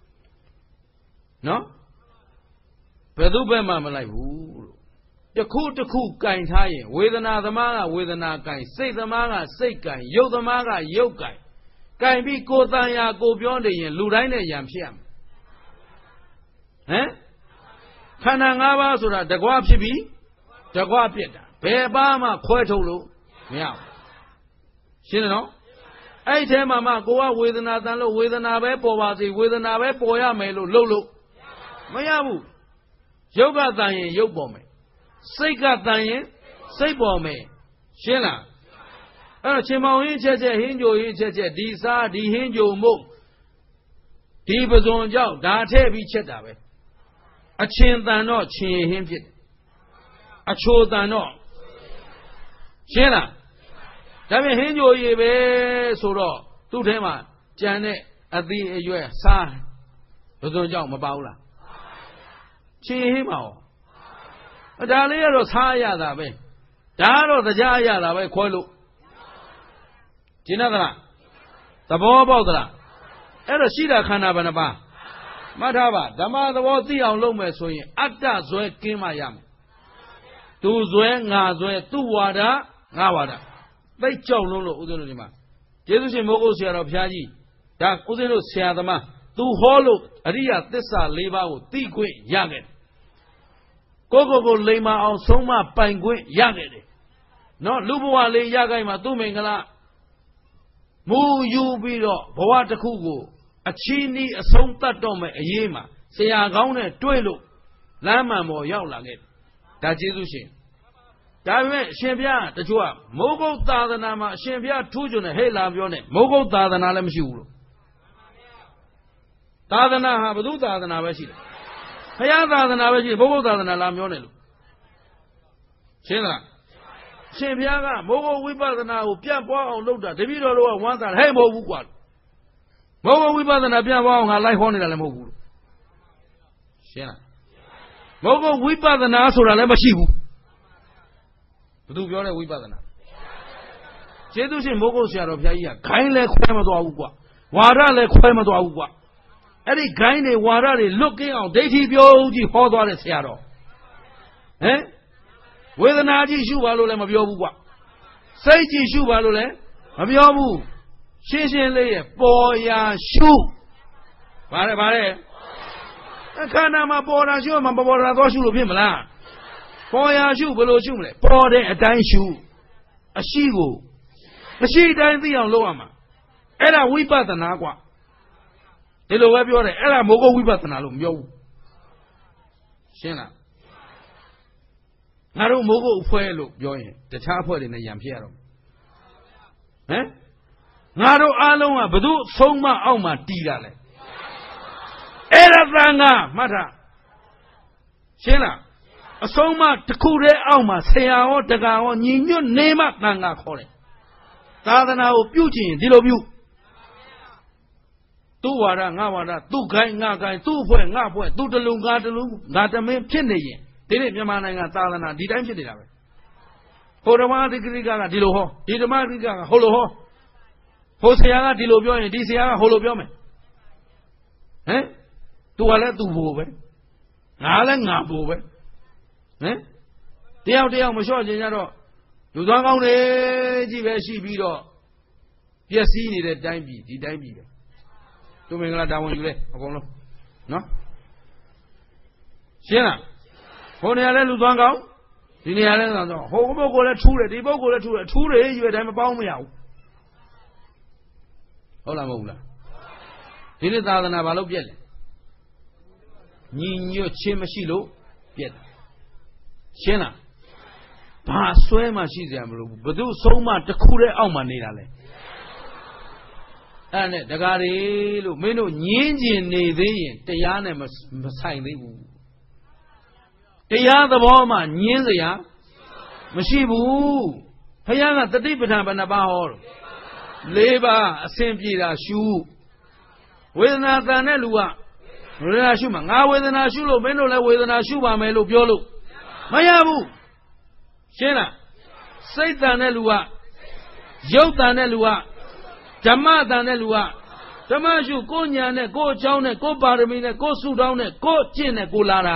နော်ဘယ်သူပဲမှမလိုက်ဘူးလို့တခုတခုကင်ထားရင်ဝေဒနာသမားကဝေဒနာကင်စိတ်သမားကစိတ်ကင်ရုပ်သမားကရုပ်ကင်ကင်ပြီးကိုယ်တန်ရာကိုပြောနေရင်လူတိုင်းနဲ့ယံဖြစ်ရမယ်ဟမ်ခန္ဓာ၅ပါးဆိုတာတကွဖြစ်ပြီးတကွပြစ်တာဘယ်ပါမှခွဲထုတ်လို့မရဘူးရှင်းတယ်နော်အဲ့ဒီထဲမှာမှကိုကဝေဒနာတန်လို့ဝေဒနာပဲပေါ်ပါစေဝေဒနာပဲပေါ်ရမယ်လို့လှုပ်လို့မရဘူးရုပ်ကတန်ရင်ရုပ်ပေါ်မယ်စိတ်ကတန်ရင်စိတ်ပေါ်မယ်ရှင်းလားအဲ့တော့ချင်းမောင်ရင်းချက်ချက်ဟင်းကြိုရင်းချက်ချက်ဒီစားဒီဟင်းကြိုမို့ဒီပဇွန်ကြောင့်ဒါထည့်ပြီးချက်တာပဲအချင်းတန်တော့ချင်းဟင်းဖြစ်အချိုတန်တော့ရှင်းလားဒါပြင်ဟင်းကြိုရည်ပဲဆိုတော့သူ့ထဲမှာကြံတဲ့အသီးအရွက်စားပဇွန်ကြောင့်မပါဘူးလားချင်းဟင်းပါဩဒါလေးကတော့စားရတာပဲဒါကတော့တရားရတာပဲခွဲလို့ကျင်းသလားသဘောပေါက်သလားအဲ့တော့ရှိတာခန္ဓာဘယ်နှပါမှတ်ထားပါဓမ္မသဘောသိအောင်လုပ်မယ်ဆိုရင်အတ္တဇွဲကင်းမှရမယ်သူဇွဲငါဇွဲသူ့ဝါဒငါဝါဒသိကြောက်လုံးလို့ဦးဇင်းတို့ဒီမှာကျေးဇူးရှင်မိုးကုတ်ဆရာတော်ဘုရားကြီးဒါဦးဇင်းတို့ဆရာသမားသူဟောလို့အရိယသစ္စာ၄ပါးကိုသိခွင့်ရခဲ့ကိုကိုကိုလိမ္မာအောင်ဆုံးမပိုင်ခွင့်ရခဲ့တယ်နော်လူဘဝလေးရခိုင်မှာသူ့မင်္ဂလာမူယူပြီးတော့ဘဝတစ်ခုကိုအချီးနှီးအဆုံးသတ်တော့မယ်အရေးမှာဆရာကောင်းနဲ့တွေ့လို့လမ်းမှန်ပေါ်ရောက်လာခဲ့ဒါကျေးဇူးရှင်ဒါပေမဲ့အရှင်ဘုရားတချို့ကမိုးကုတ်သာသနာမှာအရှင်ဘုရားထူးချွန်တဲ့ဟဲ့လာပြောနေမိုးကုတ်သာသနာလည်းမရှိဘူးလို့သာသနာဟာဘုသူသာသနာပဲရှိတယ်ဘုရားသာသနာပဲရှိတယ်မိုးကုတ်သာသနာလာပြောနေလို့ရှင်းလားရှင်ဘုရားကမိုးကုတ်ဝိပဿနာကိုပြန့်ပွားအောင်လုပ်တာတပည့်တော်တို့ကဝမ်းသာဟဲ့မဟုတ်ဘူးကွာမိုးကုတ်ဝိပဿနာပြန့်ပွားအောင်ငါလိုက်ဟောနေတာလည်းမဟုတ်ဘူးရှင်းလားမိုးကုတ်ဝိပဿနာဆိုတာလည်းမရှိဘူးဘယ်သူပြောလဲဝိပဿနာကျေးဇူးရှင်မိုးကုတ်ဆရာတော်ဘုရားကြီးကခိုင်းလဲခွဲမသွားဘူးကွာဝါဒလည်းခွဲမသွားဘူးကွာအဲ့ဒီခိုင်းတွေဝါဒတွေလွတ်ကင်းအောင်ဒိဋ္ဌိပြုံးကြီးဟောသွားတဲ့ဆရာတော်ဟမ်ဝေဒနာကြီးရှုပါလို့လည်းမပြောဘူးကွာစိတ်ကြီးရှုပါလို့လည်းမပြောဘူးရှင်းရှင်းလေးရဲ့ပေါ်ရာရှုဗါတယ်ဗါတယ်အခန္ဓာမှာပေါ်ရာရှုမှာမပေါ်ရာသွားရှုလို့ဖြစ်မလားပေါ်ရာရှုဘယ်လိုရှုမလဲပေါ်တဲ့အတိုင်းရှုအရှိကိုအရှိတိုင်းသိအောင်လုပ်ရမှာအဲ့ဒါဝိပဿနာကွာဒီလိုပဲပြောတယ်အဲ့ဒါမိုးကုတ်ဝိပဿနာလို့မပြောဘူးရှင်းလားငါတို့မိုးကုတ်အဖွဲ့လို့ပြောရင်တခြားအဖွဲ့တွေနဲ့ရံဖြစ်ရတော့ဟမ်ငါတို့အားလုံးကဘသူဆုံးမအောက်မှာတီးတာလဲအဲ့ဒါသံဃာမှတ်ထားရှင်းလားအဆုံးမတစ်ခုတည်းအောက်မှာဆရာဟောတက္ကဟောညီညွတ်နေမှသံဃာခေါ်တယ်သာသနာကိုပြုကျင်ဒီလိုပြုသူ့ဝါဒငါဝါဒသူ့ခိုင်းငါခိုင်းသူ့အဖွဲ့ငါအဖွဲ့သူ့တလုံးငါတလုံးငါတမင်းဖြစ်နေရင်ဒီနေ့မြန်မာနိုင်ငံသာသနာဒီတိုင်းဖြစ်နေတာပဲဟိုဓမ္မတိကရိကကဒီလိုဟောဒီဓမ္မတိကကဟိုလိုဟောဟိုဆရာကဒီလိုပြောရင်ဒီဆရာကဟိုလိုပြောမယ်ဟမ်သူကလည်းသူ့ဘို့ပဲငါလည်းငါဘို့ပဲဟမ်တယောက်တယောက်မလျှော့ချင်ကြတော့လူသားကောင်းတွေကြီးပဲရှိပြီးတော့ပျက်စီးနေတဲ့တိုင်းပြည်ဒီတိုင်းပြည်ပဲသူမင်္ဂလာတာဝန်ယူလဲအကုန်လုံးနော်ရှင်းလားဟိုနေရာလဲလူသားကောင်းဒီနေရာလဲလူသားကောင်းဟိုပုဂ္ဂိုလ်လဲထူးတယ်ဒီပုဂ္ဂိုလ်လဲထူးတယ်ထူးတယ်ရွယ်တိုင်းမပေါင်းမရဘူးဟုတ်လားမဟုတ်လားဒီနေ့သာသနာဘာလို့ပြက်လဲညီညွတ်ခြင်းမရှိလို့ပြက်တယ်ရှင်းလားဘာဆွဲမှရှိစရာမလိုဘူးဘသူဆုံးမတစ်ခုတည်းအောက်မှာနေတာလဲအဲ့နဲ့တကားတွေလို့မင်းတို့ညင်းကျင်နေသေးရင်တရားနဲ့မဆိုင်သေးဘူးတရားသဘောမှညင်းစရာမရှိဘူးဘုရားကတတိပဋ္ဌာန်ဘယ်နှပါးဟောလို့လေးပါးအစဉ်ပြေတာရှုဝေဒနာတန်တဲ့လူကဝေဒနာရှုမှာငါဝေဒနာရှုလို့မင်းတို့လည်းဝေဒနာရှုပါမယ်လို့ပြောလို့မရဘူးရှင်းလားစိတ်တန်တဲ့လူကရုပ်တန်တဲ့လူကဓမ္မတန်တဲ့လူကဓမ္မရှုကိုညာနဲ့ကိုအကြောင်းနဲ့ကိုပါရမီနဲ့ကိုစုတောင်းနဲ့ကိုကျင့်နဲ့ကိုလာတာ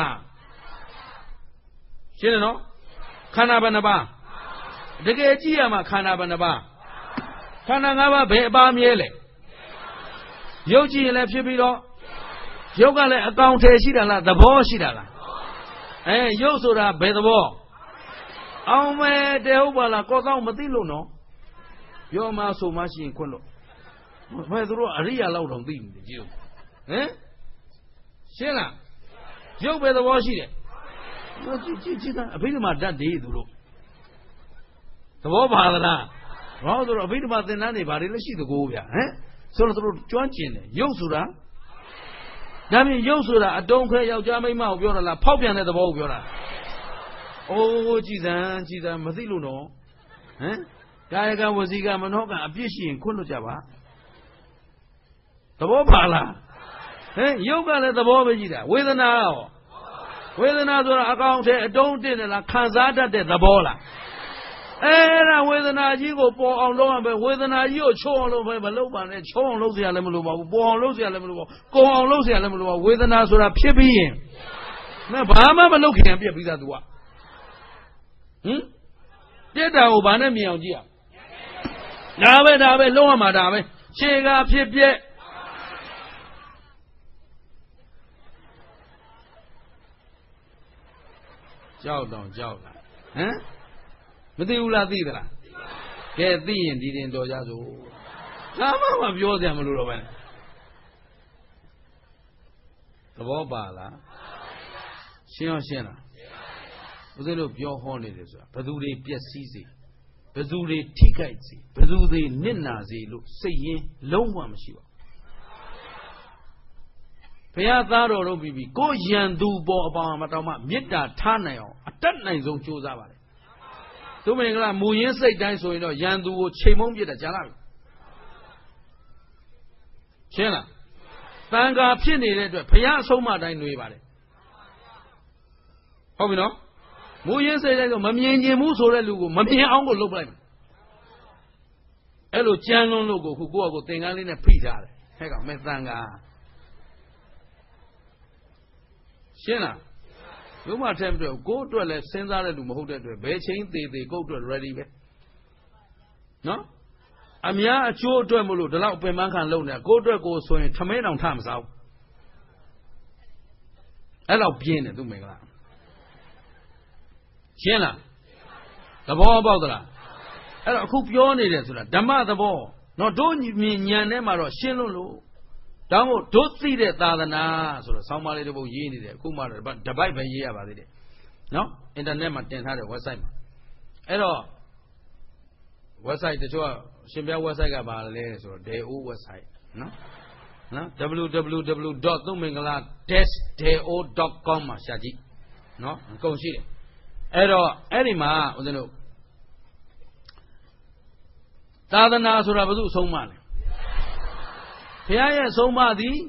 ရှင်းတယ်နော်ခန္ဓာဘယ်နှပါတကယ်ကြည့်ရမှာခန္ဓာဘယ်နှပါခန္ဓာ၅ပါးဘယ်အပါမြဲလဲရုပ်ကြည့်ရင်လည်းဖြစ်ပြီးတော့ရုပ်ကလည်းအကောင်ထည်ရှိတာလားသဘောရှိတာလားအဲရုပ်ဆိုတာဘယ်သဘောအောင်မဲ့တဲ့ဟုတ်ပါလားကောသောမသိလို့နော်ပြောမှဆိုမှရှိရင်ခွင့်လို့ဘယ်သူတို့အရိယာလောက်တောင်သိနေကြည့်ဟမ်ရှင်းလားရုပ်ပဲသဘောရှိတယ်ကြည့်ကြည့်ကြည့်တာအဘိဓမ္မာဓာတ်တွေသူတို့သဘောပါသလားဘာလို့ဆိုတော့အဘိဓမ္မာသင်္นานတွေဘာတွေလဲရှိသကိုဗျာဟမ်ဆိုတော့သူတို့ကျွမ်းကျင်တယ်ရုပ်ဆိုတာဒါပြင်ရုပ်ဆိုတာအတုံးခဲယောက်ျားမိန်းမကိုပြောတာလားဖောက်ပြန်တဲ့သဘောကိုပြောတာအိုးကြည်စံကြည်စံမသိလို့တော့ဟမ်ကာယကဝစီကမနောကအပြစ်ရှိရင်ခွင့်လွတ်ကြပါသဘောပါလားဟမ်ရုပ်ကလည်းသဘောပဲကြည့်တာဝေဒနာရောဝေဒနာဆိုတာအကောင်ထဲအတုံးတင်တယ်လားခံစားတတ်တဲ့သဘောလားအဲ့ဒါဝေဒနာကြီးကိုပေါ်အောင်လုပ်ရမယ်ဝေဒနာကြီးကိုချုံအောင်လုပ်မယ်မလုပ်ပါနဲ့ချုံအောင်လုပ်เสียလည်းမလုပ်ပါဘူးပေါ်အောင်လုပ်เสียလည်းမလုပ်ပါဘူးကုံအောင်လုပ်เสียလည်းမလုပ်ပါဘူးဝေဒနာဆိုတာဖြစ်ပြီးရင်နဲ့ဘာမှမလုပ်ခင်ပြက်ပြီးသား तू ကဟင်ပြက်တာကိုဘာနဲ့မြင်အောင်ကြည့်ရဒါပဲဒါပဲလုံးဝမှာဒါပဲခြေကဖြစ်ပြက်ကြောက်တော့ကြောက်လာဟမ်မသိဘူးလားသိသလားကဲသိရင်ဒီတင်တော်ကြစို့ဘာမှမပြောစရာမလိုတော့ပဲသဘောပါလားရှင်းအောင်ရှင်းလားဦးဇင်းတို့ပြောဟောနေတယ်ဆိုတာဘယ်သူတွေပျက်စီးစေဘယ်သူတွေထိခိုက်စေဘယ်သူတွေနစ်နာစေလို့စိတ်ရင်းလုံးဝမရှိပါဘူးဘုရားသားတော်တို့ပြီးပြီးကိုယံသူပေါ်အပေါင်းမတောင်းမှမေတ္တာထားနိုင်အောင်အတတ်နိုင်ဆုံးကြိုးစားပါလေသူမင်္ဂလာမူရင်းစိတ်တိုင်းဆိုရင်တော့ရန်သူကိုချိန်မုံပြစ်တာကြားလားရှင်းလားတန်ခါဖြစ်နေတဲ့အတွက်ဘုရားအဆုံးအမတိုင်းနှွေးပါတယ်ဟုတ်ပြီနော်မူရင်းစိတ်တိုင်းဆိုမမြင်ကျင်ဘူးဆိုတဲ့လူကိုမမြင်အောင်ကိုလုပ်ပလိုက်မယ်အဲ့လိုကြမ်းလွန်းလို့ကိုခုကိုယ့်အကိုသင်္ကန်းလေးနဲ့ဖိထားတယ်ဟဲ့ကောင်မဲ့တန်ခါရှင်းလားဘုမထဲမတွေ့ကိုယ့်အတွက်လည်းစဉ်းစားတဲ့လူမဟုတ်တဲ့အတွက်ဘယ်ချိန်သေးသေးကိုယ့်အတွက် ready ပဲနော်အများအချိုးအတွက်မလို့ဒီလောက်ပင်ပန်းခံလုပ်နေတာကိုယ့်အတွက်ကိုဆိုရင်ထမင်းတောင်ထမစားဘူးအဲ့လောက်ပြင်းတယ်သူမင်္ဂလာရှင်းလားသဘောပေါက်သလားအဲ့တော့အခုပြောနေတယ်ဆိုတာဓမ္မသဘောနော်တို့မြင်ဉာဏ်ထဲမှာတော့ရှင်းလို့လို့တောင်းဖို့ဒုသိတဲ့သာသနာဆိုတော့ဆောင်းပါးလေးတစ်ပုဒ်ရေးနေတယ်အခုမှတော့တပိုက်ပဲရေးရပါသေးတယ်နော်အင်တာနက်မှာတင်ထားတဲ့ website မှာအဲ့တော့ website တချို့ကရှင်ပြ website ကပါလဲဆိုတော့ deo website နော်နော် double-u double-u double-u dot thumingala dash deo dot com မှာရှာကြည့်နော်အကုန်ရှိတယ်အဲ့တော့အဲ့ဒီမှာဦးဇင်းတို့သာသနာဆိုတာဘယ်သူအဆုံးမလဲဘုရားရဲ့ဆုံးမသည်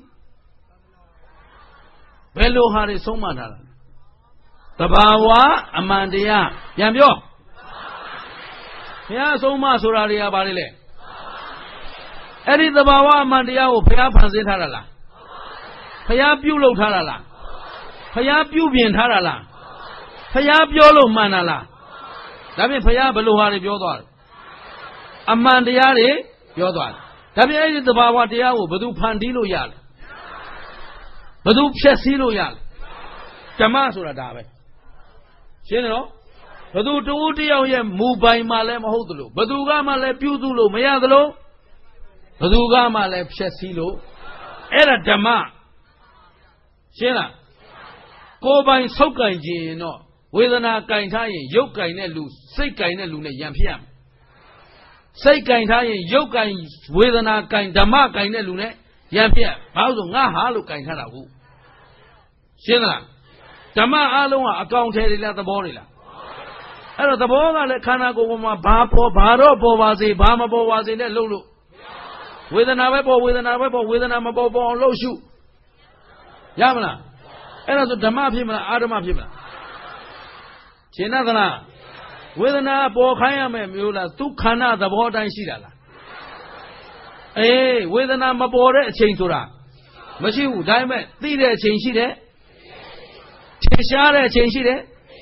ဘယ်လိုဟာတွေဆုံးမထားတာသဘာဝအမှန်တရားပြန်ပြောဘုရားဆုံးမဆိုတာတွေကဘာလဲလဲအဲ့ဒီသဘာဝအမှန်တရားကိုဘုရားဖန်ဆင်းထားတာလားဘုရားပြုလုပ်ထားတာလားဘုရားပြုပြင်ထားတာလားဘုရားပြောလို့မှန်တာလားဒါဖြင့်ဘုရားဘယ်လိုဟာတွေပြောသွားတယ်အမှန်တရားတွေပြောသွားတယ်ဒါပြန်အဲ့ဒီသဘာဝတရားကိုဘယ်သူဖန်တီးလို့ရလဲဘယ်သူဖြည့်ဆည်းလို့ရလဲဓမ္မဆိုတာဒါပဲရှင်းတယ်နော်ဘယ်သူတူတယောက်ရဲ့မူပိုင်မှလည်းမဟုတ်သလိုဘယ်သူကမှလည်းပြုစုလို့မရသလိုဘယ်သူကမှလည်းဖြည့်ဆည်းလို့အဲ့ဒါဓမ္မရှင်းလားကိုယ်ပိုင်ဆုပ်ကင်ခြင်းတော့ဝေဒနာကင်ထားရင်ရုပ်ကင်တဲ့လူစိတ်ကင်တဲ့လူနဲ့ယံဖြစ်ရမယ်စိတ်ကင်ထားရင်ရုပ်ကင်ဝေဒနာကင်ဓမ္မကင်တဲ့လူနဲ့ရံပြတ်ဘာလို့ဆိုငါဟာလို့ကင်ထားတာဟုတ်ရှင်းလားဓမ္မအလုံးကအကောင်ထဲတွေလားသဘောတွေလားအဲ့တော့သဘောကလည်းခန္ဓာကိုယ်ပေါ်မှာဘာပေါ်ဘာတော့ပေါ်ပါစေဘာမပေါ်ပါစေနဲ့လှုပ်လို့ဝေဒနာပဲပေါ်ဝေဒနာပဲပေါ်ဝေဒနာမပေါ်ပေါ်အောင်လှုပ်ရှုရမလားအဲ့ဒါဆိုဓမ္မဖြစ်မလားအာဓမ္မဖြစ်မလားရှင်းသလားဝေဒနာပေါ်ခိုင်းရမယ်မျိုးလားသူခန္ဓာသဘောတိုင်းရှိတာလားအေးဝေဒနာမပေါ်တဲ့အချိန်ဆိုတာမရှိဘူးဒါပေမဲ့သိတဲ့အချိန်ရှိတယ်ထင်ရှားတဲ့အချိန်ရှိတယ်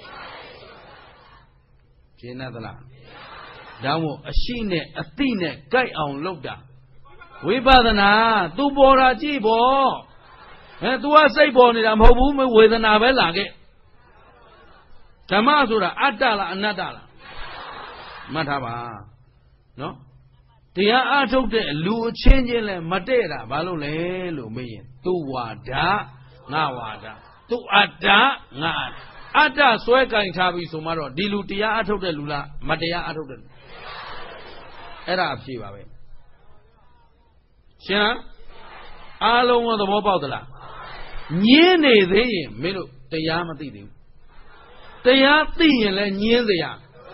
ရှင်းသလားဒါမို့အရှိနဲ့အသိနဲ့ကြိုက်အောင်လုပ်တာဝိပဿနာ तू ပေါ်တာကြည့်ပေါ့ဟဲ့ तू ကစိတ်ပေါ်နေတာမဟုတ်ဘူးဝေဒနာပဲလာခဲ့ဓမ္မဆိုတာအတ္တလားအနတ္တလားမှတ်ထားပါနော်တရားအထုတ်တဲ့လူအချင်းချင်းလဲမတည့်တာဘာလို့လဲလို့မေးရင်သူဝါဒငါဝါဒသူအတ္တငါအတ္တဆွဲကင်ထားပြီဆိုမှတော့ဒီလူတရားအထုတ်တဲ့လူလားမတရားအထုတ်တဲ့လူအဲ့ဒါအဖြစ်ပါပဲရှင်းလားအားလုံးကသဘောပေါက်သလားညင်းနေသေးရင်မင်းတို့တရားမသိသေးဘူးတရားသိရင်လည်းညင်းစရာ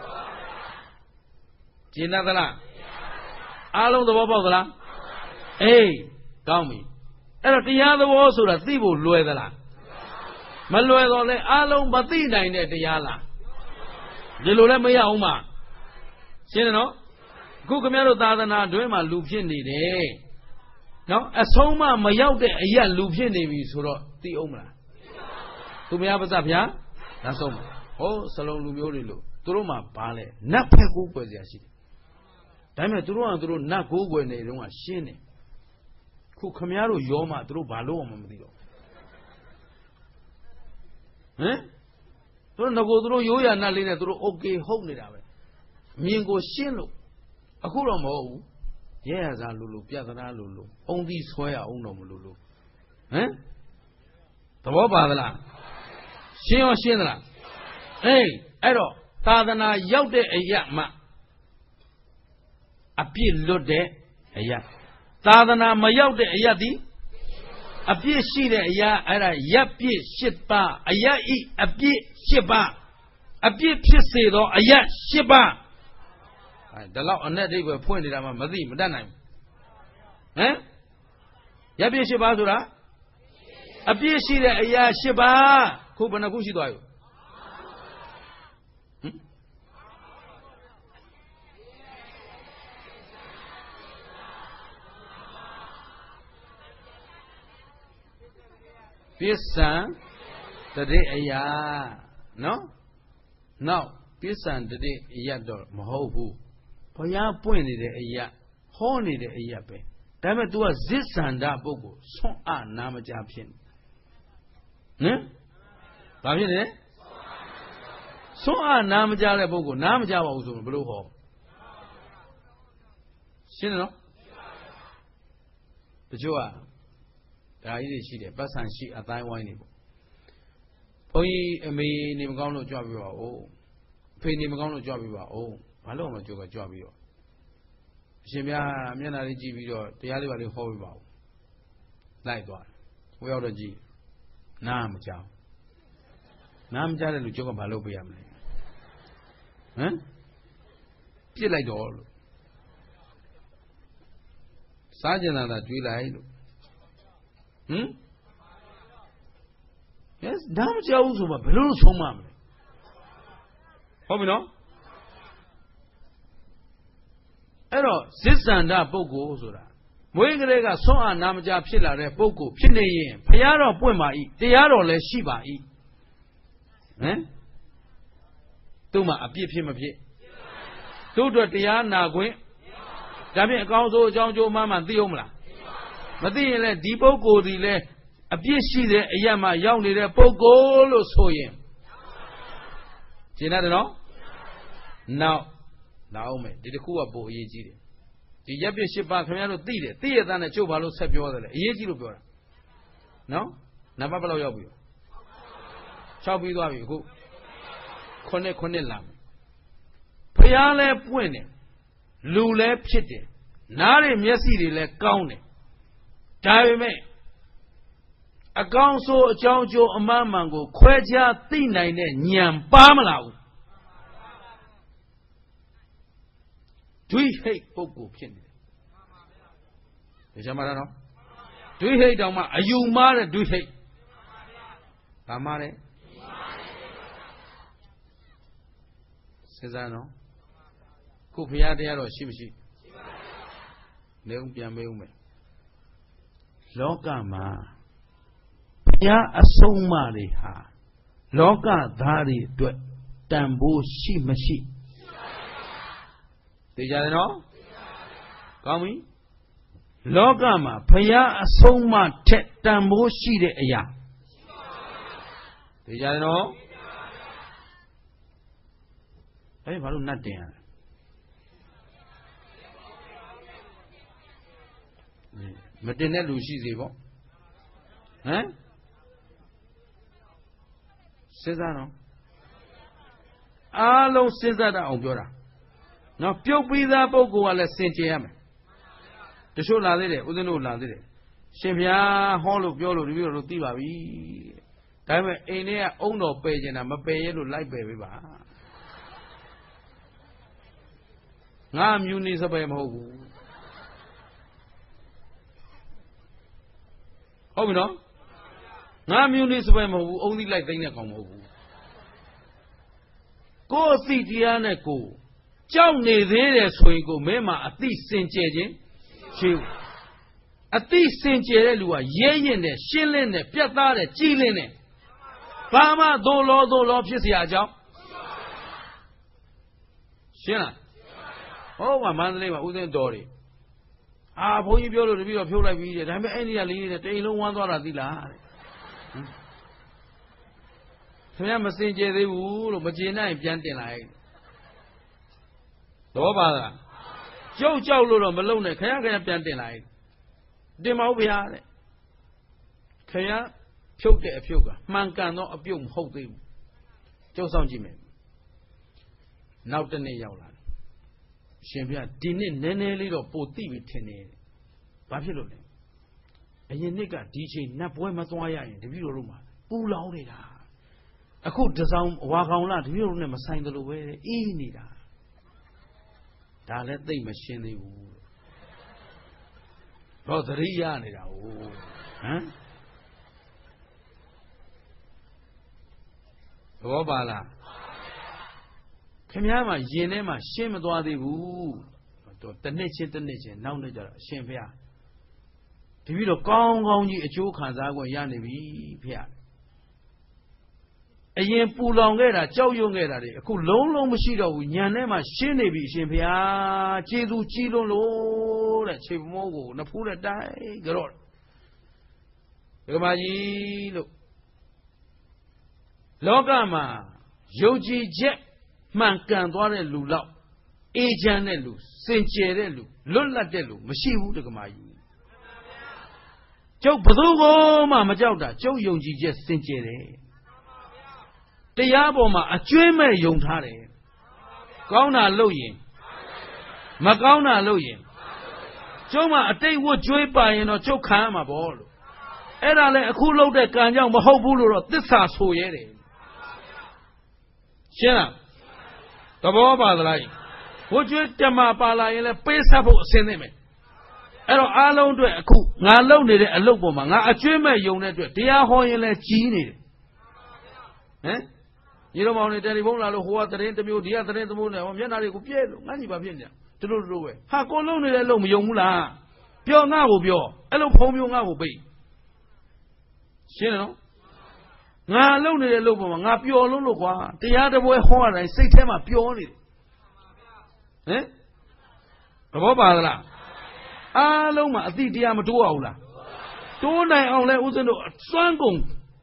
ကျင်တတ်သလားအားလုံးသဘောပေါက်သလားအေးကောင်းပြီအဲ့တော့တရားသဘောဆိုတာသိဖို့လွယ်သလားမလွယ်တော့လဲအားလုံးမသိနိုင်တဲ့တရားလားဒီလိုလည်းမရအောင်ပါရှင်းတယ်နော်အခုခင်ဗျားတို့သာသနာတွင်မှာလူဖြစ်နေတယ်နော်အဆုံးမမရောက်တဲ့အရာလူဖြစ်နေပြီဆိုတော့သိအောင်မလားသူမရပါစဗျာနောက်ဆုံးဟောစလုံးလူမျိုးတွေလို့သူတို့မှဘာလဲနတ်ဖက်ကိုွယ်စရာရှိတယ်ဒါပေမဲ့သူတို့ကသူတို့နတ်ကိုွယ်နေတုန်းကရှင်းတယ်ခုခမည်းတော်ရောမှသူတို့ဘာလို့မှမသိတော့ဟမ်သူတို့ငကိုသူတို့ရိုးရနတ်လေးနဲ့သူတို့โอเคဟုတ်နေတာပဲမြင်ကိုရှင်းလို့အခုတော့မဟုတ်ဘူးရဲရစားလို့လို့ပြဿနာလို့လို့အုံသီးဆွဲရအောင်တော့မလို့လို့ဟမ်သဘောပါသလားရှင်းရောရှင်းသလားအေးအဲ့တော့သာသနာရောက်တဲ့အရာမှအပြစ်လွတ်တဲ့အရာသာသနာမရောက်တဲ့အရာသည်အပြစ်ရှိတဲ့အရာအဲ့ဒါရပ်ပြစ်ရှစ်ပါးအရာဤအပြစ်ရှစ်ပါးအပြစ်ဖြစ်စေသောအရာရှစ်ပါးအဲဒါတော့အနဲ့အိဗယ်ဖွင့်နေတာမှမသိမတတ်နိုင်ဘူးဟမ်ရပ်ပြစ်ရှစ်ပါးဆိုတာအပြစ်ရှိတဲ့အရာရှစ်ပါးခုဘယ်နှခုရှိသွားပြီပစ္စံတတိအရာနော်နောက်ပစ္စံတတိအရာတော့မဟုတ်ဘူးဘုရားပွင့်နေတဲ့အရာဟောနေတဲ့အရာပဲဒါပေမဲ့ तू ကဇစ္ဆန္ဒပုဂ္ဂိုလ်ဆွန့်အနာမကြဖြစ်နေဟမ်ဘာဖြစ်နေလဲဆွန့်အနာမကြတဲ့ပုဂ္ဂိုလ်နာမကြပါဘူးဆိုရင်ဘယ်လိုဟောရှင်းတယ်နော်တချို့ကဒါကြီးတွေရှိတယ်ပတ်စံရှိအတိုင်းဝိုင်းနေပေါ့ဘုန်းကြီးအမေနေမကောင်းလို့ကြွပြပါဦးဖေနေမကောင်းလို့ကြွပြပါဦးဘာလို့မှကြွကကြွပြီးတော့အရှင်မြတ်မျက်နှာလေးကြည့်ပြီးတော့တရားလေးပါလေးဟောပြပါဦးလိုက်သွားဟိုရောက်တော့ကြည့်နားမကြောက်နားမကြတဲ့လူကြွကဘာလုပ်ပေးရမလဲဟမ်ပြစ်လိုက်တော့လို့စားကြင်လာတာကျွေးလိုက်လို့ဟမ် yes ဒါမကြောက်ဘူးဆိုမှဘယ်လိုလုပ်ဆုံးမမလဲဟုတ်ပြီနော်အဲ့တော့ဇစ္ဆန္ဒပုဂ္ဂိုလ်ဆိုတာမွေးကလေးကဆွမ်းအာနာမကြဖြစ်လာတဲ့ပုဂ္ဂိုလ်ဖြစ်နေရင်ဘုရားတော်ပွင့်ပါ၏တရားတော်လည်းရှိပါ၏ဟမ်သူ့မှာအပြစ်ဖြစ်မဖြစ်သူ့အတွက်တရားနာခွင့်ဒါဖြင့်အကောင်းဆုံးအကြောင်းကျိုးမှမှသိအောင်မလားမသိရင်လည်းဒီပုဂ္ဂိုလ်ဒီလည်းအပြစ်ရှိတဲ့အရာမှာရောက်နေတဲ့ပုဂ္ဂိုလ်လို့ဆိုရင်ရှင်းတယ်နော်နောက်လာအောင်မယ်ဒီတစ်ခုကပိုအရေးကြီးတယ်ဒီရပ်ပြစ်ရှစ်ပါးခင်ဗျားတို့သိတယ်သိရတဲ့နဲ့ကျုပ်ဘာလို့ဆက်ပြောတယ်လဲအရေးကြီးလို့ပြောတာနော်နံပါတ်ဘယ်လောက်ရောက်ပြီ၆ပြီးသွားပြီအခုခုနှစ်ခုနှစ်လာမယ်ဖျားလဲပွင့်တယ်လူလဲဖြစ်တယ်နားတွေမျက်စိတွေလဲကောင်းတယ်ဒါပေမဲ့အကောင်းဆိုးအကြောင်းကျိုးအမှန်မှန်ကိုခွဲခြားသိနိုင်တဲ့ဉာဏ်ပါမလာဘူးဒွိဟိတ်ပုဂ္ဂိုလ်ဖြစ်နေတယ်ဒါကြမှာနော်ဒွိဟိတ်တောင်မှအယူမှားတဲ့ဒွိဟိတ်ဘာမှားလဲစဉ်းစားနော်ခုဘုရားတရားတော်ရှိမရှိနေဦးပြန်မေးဦးမယ်လောကမှာဘုရားအဆုံးအမတွေဟာလောကသားတွေအတွက်တန်ဖိုးရှိမရှိသိကြတယ်နော်ကောင်းပြီလောကမှာဘုရားအဆုံးအမထက်တန်ဖိုးရှိတဲ့အရာသိကြတယ်နော်အဲ့ဘာလို့နတ်တင်ရလဲမတင်တဲ့လူရှိစေပေါ့ဟမ်စဉ်းစားတော့အားလုံးစဉ်းစားတတ်အောင်ပြောတာနော်ပြုတ်ပြီးသားပုဂ္ဂိုလ်ကလည်းစင်ကြယ်ရမယ်တချို့လာသေးတယ်ဦးဇင်းတို့လာသေးတယ်ရှင်ဘုရားဟောလို့ပြောလို့တပည့်တော်တို့သိပါပြီဒါပေမဲ့အိမ်ထဲကအုံတော်ပယ်ကျင်တာမပယ်ရလို့လိုက်ပယ်ပေးပါငါမြူနေစပယ်မဟုတ်ဘူးဟုတ်ပြီနော်ငါမြူနေစပယ်မဟုတ်ဘူးအုံသီးလိုက်သိမ့်တဲ့ကောင်မဟုတ်ဘူးကိုယ်အသိတရားနဲ့ကိုကြောက်နေသေးတယ်ဆိုရင်ကိုမင်းမှာအသိစင်ကြယ်ခြင်းရှိဘူးအသိစင်ကြယ်တဲ့လူကရဲရင်နဲ့ရှင်းလင်းနဲ့ပြတ်သားတဲ့ကြည်လင်းနဲ့ဘာမှသို့လောသို့လောဖြစ်เสียအကြောင်းရှင်းလားဟုတ်ပါမန္တလေးမှာဦးစင်းတော်တွေအာဘုန်းကြီးပြောလို့တပည့်တော်ဖြုတ်လိုက်ပြီတဲ့ဒါပေမဲ့အဲ့ဒီကလေးနဲ့တိမ်လုံးဝမ်းသွားတာသိလားတဲ့ခင်ဗျာမစင်ကြယ်သေးဘူးလို့မကျေနပ်ရင်ပြန်တင်လိုက်တော့ပါလားကြောက်ကြောက်လို့တော့မလုံနဲ့ခင်ဗျာခင်ဗျာပြန်တင်လိုက်တင်မဟုတ်ဗျာတဲ့ခင်ဗျာဖြုတ်တဲ့အဖြုတ်ကမှန်ကန်သောအပြုတ်မဟုတ်သေးဘူးကျုပ်ဆောင်ကြည့်မယ်နောက်တစ်နေ့ရောက်လာတယ်ရှင်ဗျာဒီနေ့နည်းနည်းလေးတော့ပိုသိပြီထင်တယ်ဘာဖြစ်လို့လဲအရင်နှစ်ကဒီချိန်နတ်ပွဲမသွားရရင်တပည့်တော်တို့မှာပူလောင်နေတာအခုတစောင်းဝါကောင်လာတပည့်တော်တို့နဲ့မဆိုင်သလိုပဲအေးနေတာဒါလည်းသိမရှင်းသေးဘူးတော့သတိရနေတာဟိုဟမ်ဘောပါလားခင်ဗျားမှာယင်ထဲမှာရှင်းမသွားသေးဘူးတော့တစ်နှစ်ချင်းတစ်နှစ်ချင်းနောက်နေ့ကျတော့အရှင်ဖေဟာတပည့်တော်ကောင်းကောင်းကြီးအကျိုးခံစားခွင့်ရနေပြီဖေဟာအရင်ပူလောင်ခဲ့တာကြောက်ရွံ့ခဲ့တာတွေအခုလုံးလုံးမရှိတော့ဘူးညံထဲမှာရှင်းနေပြီအရှင်ဖေဟာကျေးဇူးကြီးလွန်းလို့တဲ့ခြေမိုးကိုနဖူးနဲ့တိုင်းကြတော့ဒကမာကြီးလို့လောကမှာယုံကြည်ချက်မှန်ကန်သွားတဲ့လူလောက်အေးချမ်းတဲ့လူစင်ကြယ်တဲ့လူလွတ်လပ်တဲ့လူမရှိဘူးဒကမာကြီးကျုပ်ဘယ်သူမှမကြောက်တာကျုပ်ယုံကြည်ချက်စင်ကြယ်တယ်တရားပေါ်မှာအကျွေးမဲ့ယုံထားတယ်ကောင်းတာလုပ်ရင်မကောင်းတာလုပ်ရင်ကျုပ်မှအတိတ်ဝတ်ကျွေးပါရင်တော့ကျုပ်ခံရမှာပေါ့လို့အဲ့ဒါလည်းအခုလုပ်တဲ့ကံကြောင့်မဟုတ်ဘူးလို့တော့သစ္စာဆိုရဲတယ်ရှင်းလားသဘောပါသလားဝတ်ကျွေးတမပါလာရင်လည်းပေးဆက်ဖို့အစင်းသိမယ်အဲ့တော့အားလုံးအတွက်အခုငါလုပ်နေတဲ့အလုပ်ပေါ်မှာငါအကျွေးမဲ့ယုံတဲ့အတွက်တရားဟောရင်လည်းကြီးနေတယ်ဟမ်ညီတော်မောင်နေတယ်လီဖုန်းလာလို့ဟိုကသတင်းတစ်မျိုးဒီကသတင်းတစ်မျိုးနဲ့ဟောမျက်နှာတွေကိုပြဲလို့ငါ့ညီပါဖြစ်နေတယ်တို့တို့ပဲဟာကိုလုံးနေတဲ့အလုပ်မယုံဘူးလားပြောငါ့ကိုပြောအဲ့လိုဖုံးမျိုးငါ့ကိုပိတ်ရှင်းတယ်နော်ငါလုံနေတဲ့အလုပ်ပေါ်မှာငါပျော်လို့လို့ကွာတရားတပွဲဟောရတိုင်းစိတ်ထဲမှာပျော်နေတယ်ဟမ်သဘောပါသလားအားလုံးမှာအတိတရားမတိုးအောင်လားတိုးနိုင်အောင်လဲဦးဇင်းတို့စွမ်းကုန်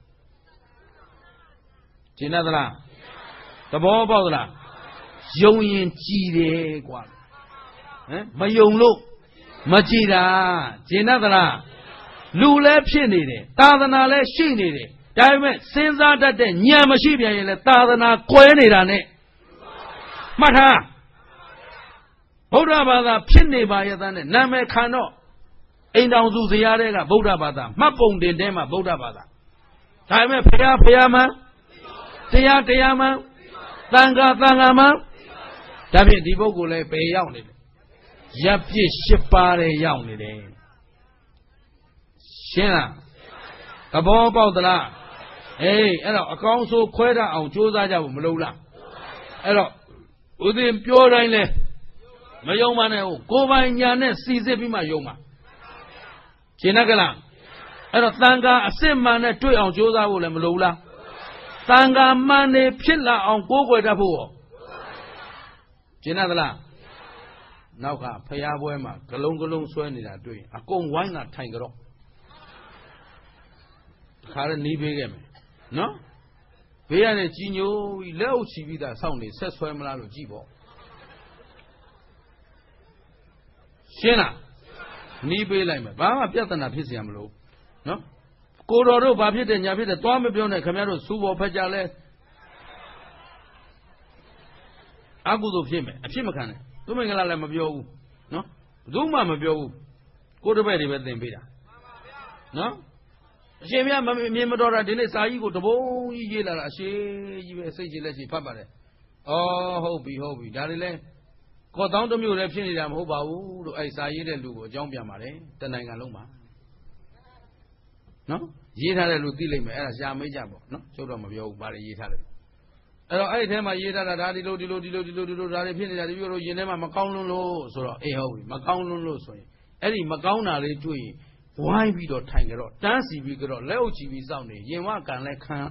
ရှင်းသလားသဘောပေါက်သလားယုံရင်ကြည်တယ်ကွာဟမ်မယုံလို့မကြည်တာရှင်းသလားလူလည်းဖြစ်နေတယ်သာသနာလည်းရှိနေတယ်ဒါပေမဲ့စဉ်းစားတတ်တဲ့ဉာဏ်မရှိပြန်ရင်လည်းသာသနာကွဲနေတာနဲ့မှတ်ထားဗုဒ္ဓဘာသာဖြစ်နေပါရဲ့သားနဲ့နာမည်ခံတော့အိမ်တော်စုဇရာတွေကဗုဒ္ဓဘာသာမှတ်ပုံတင်ထဲမှာဗုဒ္ဓဘာသာဒါပေမဲ့ဖရာဖရာမှန်တရားတရားမှန်သံဃာသံဃာမှန်ဒါဖြင့်ဒီပုဂ္ဂိုလ်လည်းဘယ်ရောက်နေလဲရပ်ပြစ်ရှစ်ပါးတဲ့ရောက်နေတယ်ရှင်းလားသဘောပေါက်သလားအေးအဲ့တော့အကောင်းဆိုခွဲတတ်အောင်ကြိုးစားကြဖို့မလုပ်လားအဲ့တော့ဦးဇင်းပြောတိုင်းလဲမယုံပါနဲ့ဟုတ်ကိုယ်ပိုင်ညာနဲ့စီစစ်ပြီးမှယုံပါရှင်းကလားအဲ့တော့တန်ခါအစစ်မှန်နဲ့တွေ့အောင်ကြိုးစားဖို့လည်းမလုပ်လားတန်ခါမှန်နေဖြစ်လာအောင်ကိုးကွယ်တတ်ဖို့ရောရှင်းသလားနောက်ကဖျားပွဲမှာဂလုံးဂလုံးဆွဲနေတာတွေ့ရင်အကုန်ဝိုင်းတာထိုင်ကြတော့ခါရနေပေးခဲ့မယ်နော်ဘေးကနေကြီးညိုပြီးလက်အုပ်ချီပြီးသားစောင့်နေဆက်ဆွဲမလားလို့ကြည့်ပေါ့ရှင်းလားနီးပေးလိုက်မယ်ဘာမှပြဿနာဖြစ်เสียမလို့နော်ကိုတော်တို့ဘာဖြစ်တယ်ညာဖြစ်တယ်သွားမပြောနဲ့ခင်ဗျားတို့စူပေါ်ဖက်ကြလဲအကုသို့ဖြစ်မယ်အဖြစ်မခံနဲ့သသူမင်္ဂလာလည်းမပြောဘူးနော်ဘယ်သူမှမပြောဘူးကိုတပည့်တွေပဲသင်ပေးတာနော်အရှင်မြတ်မမြင်မတော်တာဒီနေ့စာကြီးကိုတပုံးကြီးရေးလာတာအရှိကြီးပဲစိတ်ကြီးလက်ရှိဖတ်ပါတယ်အော်ဟုတ်ပြီဟုတ်ပြီဒါတွေလဲကော်တောင်းတစ်မျိုးလည်းဖြစ်နေတာမဟုတ်ပါဘူးလို့အဲ့စာရေးတဲ့လူကိုအကြောင်းပြန်ပါတယ်တနိုင်ငံလုံးမှာနော်ရေးထားတဲ့လူသိလိမ့်မယ်အဲ့ဒါရှာမေးကြပေါ့နော်ကျုပ်တော့မပြောဘူးဘာတွေရေးထားလဲအဲ့တော့အဲ့ဒီထဲမှာရေးထားတာဒါဒီလိုဒီလိုဒီလိုဒီလိုဒီလိုဒါတွေဖြစ်နေတာဒီလိုလိုယင်ထဲမှာမကောင်းလွန်းလို့ဆိုတော့အေးဟုတ်ပြီမကောင်းလွန်းလို့ဆိုရင်အဲ့ဒီမကောင်းတာလေးတွေ့ရင်ဝိုင်းပြီးတော့ထိုင်ကြတော့တန်းစီပြီးကြတော့လက်အုပ်ချပြီးစောင့်နေရင်ဝကန်လဲခံ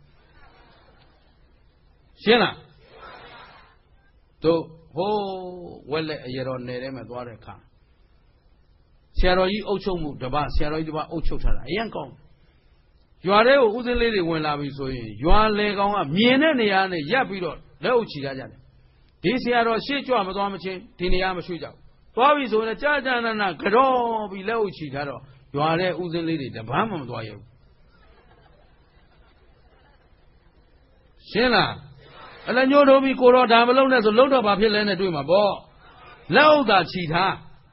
ရှင်းလားတို့ဟိုးဝက်လက်အရတော်နယ်ထဲမှာသွားတဲ့အခါဆရာတော်ကြီးအုပ်ချုပ်မှုတပတ်ဆရာတော်ကြီးတပတ်အုပ်ချုပ်ထားတာအရင်ကောင်းရွာထဲကိုဥစဉ်လေးတွေဝင်လာပြီဆိုရင်ရွာလေကောင်ကမြင်တဲ့နေရာနဲ့ရပ်ပြီးတော့လက်အုပ်ချထားကြတယ်ဒီဆရာတော်ရှေ့ကြွမသွားမချင်းဒီနေရာမရွှေ့ကြဘူးသွားပြီဆိုရင်ကြာကြာနာနာကြောပြီးလက်အုပ်ချထားတော့ရွာထဲဥစဉ်လေးတွေတပန်းမှမသွားရဘူးရှင်းလားအလညိုးတို့ပြီးကိုတော့ဒါမလုံးနဲ့ဆိုလုံးတော့ဘာဖြစ်လဲနဲ့တွေ့မှာပေါ့လက်ဥသာချီထား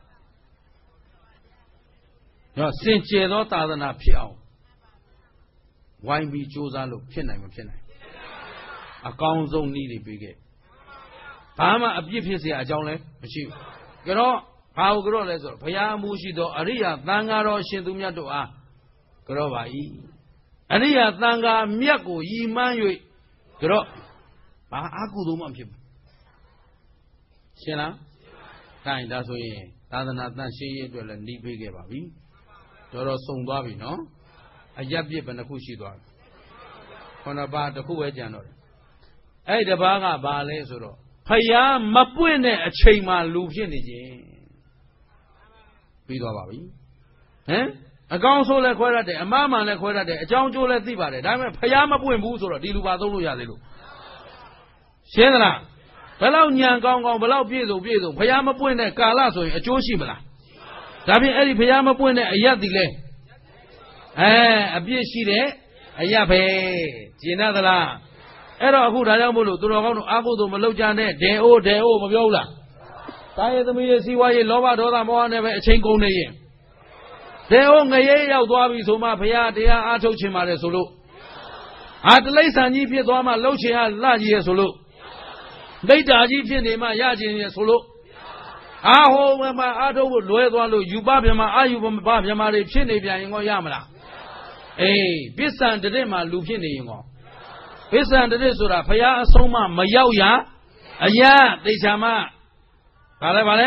ရောစင်ကြယ်သောသာသနာဖြစ်အောင်ဝိုင်းပြီးကြိုးစားလို့ဖြစ်နိုင်မဖြစ်နိုင်အကောင်းဆုံးနည်းတွေပြီးခဲ့ဘာမှအပြစ်ဖြစ်เสียအကြောင်းလဲမရှိဘူးကြတော့ဘာကိုကြတော့လဲဆိုတော့ဘုရားအမှုရှိသောအရိယာသံဃာတော်ရှင်သူမြတ်တို့အားကြတော့ပါ၏အရိယာသံဃာမြတ်ကိုယီမှန်း၍ကြတော့ဘာအကုသိုလ်မှမဖြစ်ဘူးရှင်းလားခိုင်းဒါဆိုရင်သာသနာတန်ရှင်းရေးအတွက်လည်းနှီးပေးခဲ့ပါပြီတော်တော်စုံသွားပြီနော်အရပ်ပြစ်ဘယ်နှခုရှိသွားပြီခုနပါတစ်ခုပဲကြံတော့တယ်အဲ့ဒီတစ်ပါးကဘာလဲဆိုတော့ဖယားမပွင့်တဲ့အချိန်မှလူဖြစ်နေခြင်းပြီးသွားပါပြီဟမ်အကောင်းဆိုးလည်းခွဲတတ်တယ်အမှားမှန်လည်းခွဲတတ်တယ်အကြောင်းကျိုးလည်းသိပါတယ်ဒါပေမဲ့ဖယားမပွင့်ဘူးဆိုတော့ဒီလူပါသုံးလို့ရသေးလို့ရှင်းသလားဘယ်လောက်ညံကောင်းကောင်းဘယ်လောက်ပြည့်စုံပြည့်စုံဖယားမပွင့်တဲ့ကာလဆိုရင်အကျိုးရှိမလားဒါဖြင့်အဲ့ဒီဖယားမပွင့်တဲ့အယက်ဒီလဲအဲအပြည့်ရှိတဲ့အယက်ပဲကျင်သလားအဲ့တော့အခုဒါကြောင့်မို့လို့သူတော်ကောင်းတို့အာဟုသူမလောက်ကြနဲ့ဒဲအိုးဒဲအိုးမပြောဘူးလားတာရဲ့သမီးရဲ့စီဝါရေးလောဘဒေါသမောဟနဲ့ပဲအချိန်ကုန်နေရင်ဒဲအိုးငရဲရောက်သွားပြီဆိုမှဖယားတရားအားထုတ်ခြင်းပါတယ်ဆိုလို့အာတလိษံကြီးဖြစ်သွားမှလှုပ်ချင်ဟာလှကြီးရဲ့ဆိုလို့ဒိဋ္ဌာကြီးဖြစ်နေမှရခြင်းရဲ့ဆိုလို့အာဟိုမှာအားထုတ်ဖို့လွဲသွားလို့ယူပဗြဟ္မာအာယူပဗြဟ္မာတွေဖြစ်နေပြန်ရင်ကောရမလားအေးပစ္စံတရစ်မှာလူဖြစ်နေရင်ကောပစ္စံတရစ်ဆိုတာဖရာအဆုံးမမရောက်ရအယသိချာမဘာလဲဘာလဲ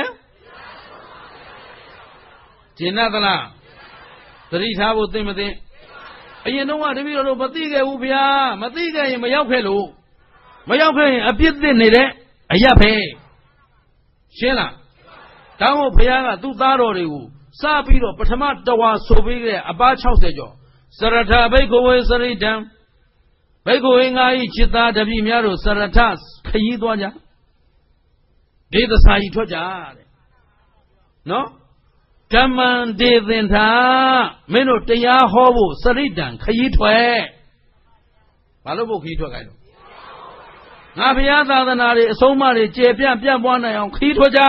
ကျင်သလားသတိထားဖို့သိမသိအရင်တော့ကတပည့်တော်တို့မသိခဲ့ဘူးဗျာမသိခဲ့ရင်မရောက်ခဲ့လို့မရောက်ခဲ့ရင်အပြစ်သစ်နေတဲ့အယပဲရှင်းလားတောင်းဖို့ဘုရားကသူ့သားတော်တွေကိုစပြီးတော့ပထမတဝါဆိုပေးခဲ့အပါ၆၀ကျော်စရထဘိက္ခဝေစရိတံဘိက္ခဝေငါဤจิตသားတပည့်များတို့စရထခရီးသွားကြဒေသစာကြီးထွက်ကြတဲ့နော်ဓမ္မံဒေသင်္ထာမင်းတို့တရားဟောဖို့စရိတံခရီးထွက်ဘာလို့ဖို့ခရီးထွက်ကြလို့ငါဘုရားသာသနာတွေအဆုံးအမတွေကျေပြန့်ပြန့်ပွားနိုင်အောင်ခရီးထွက်ကြ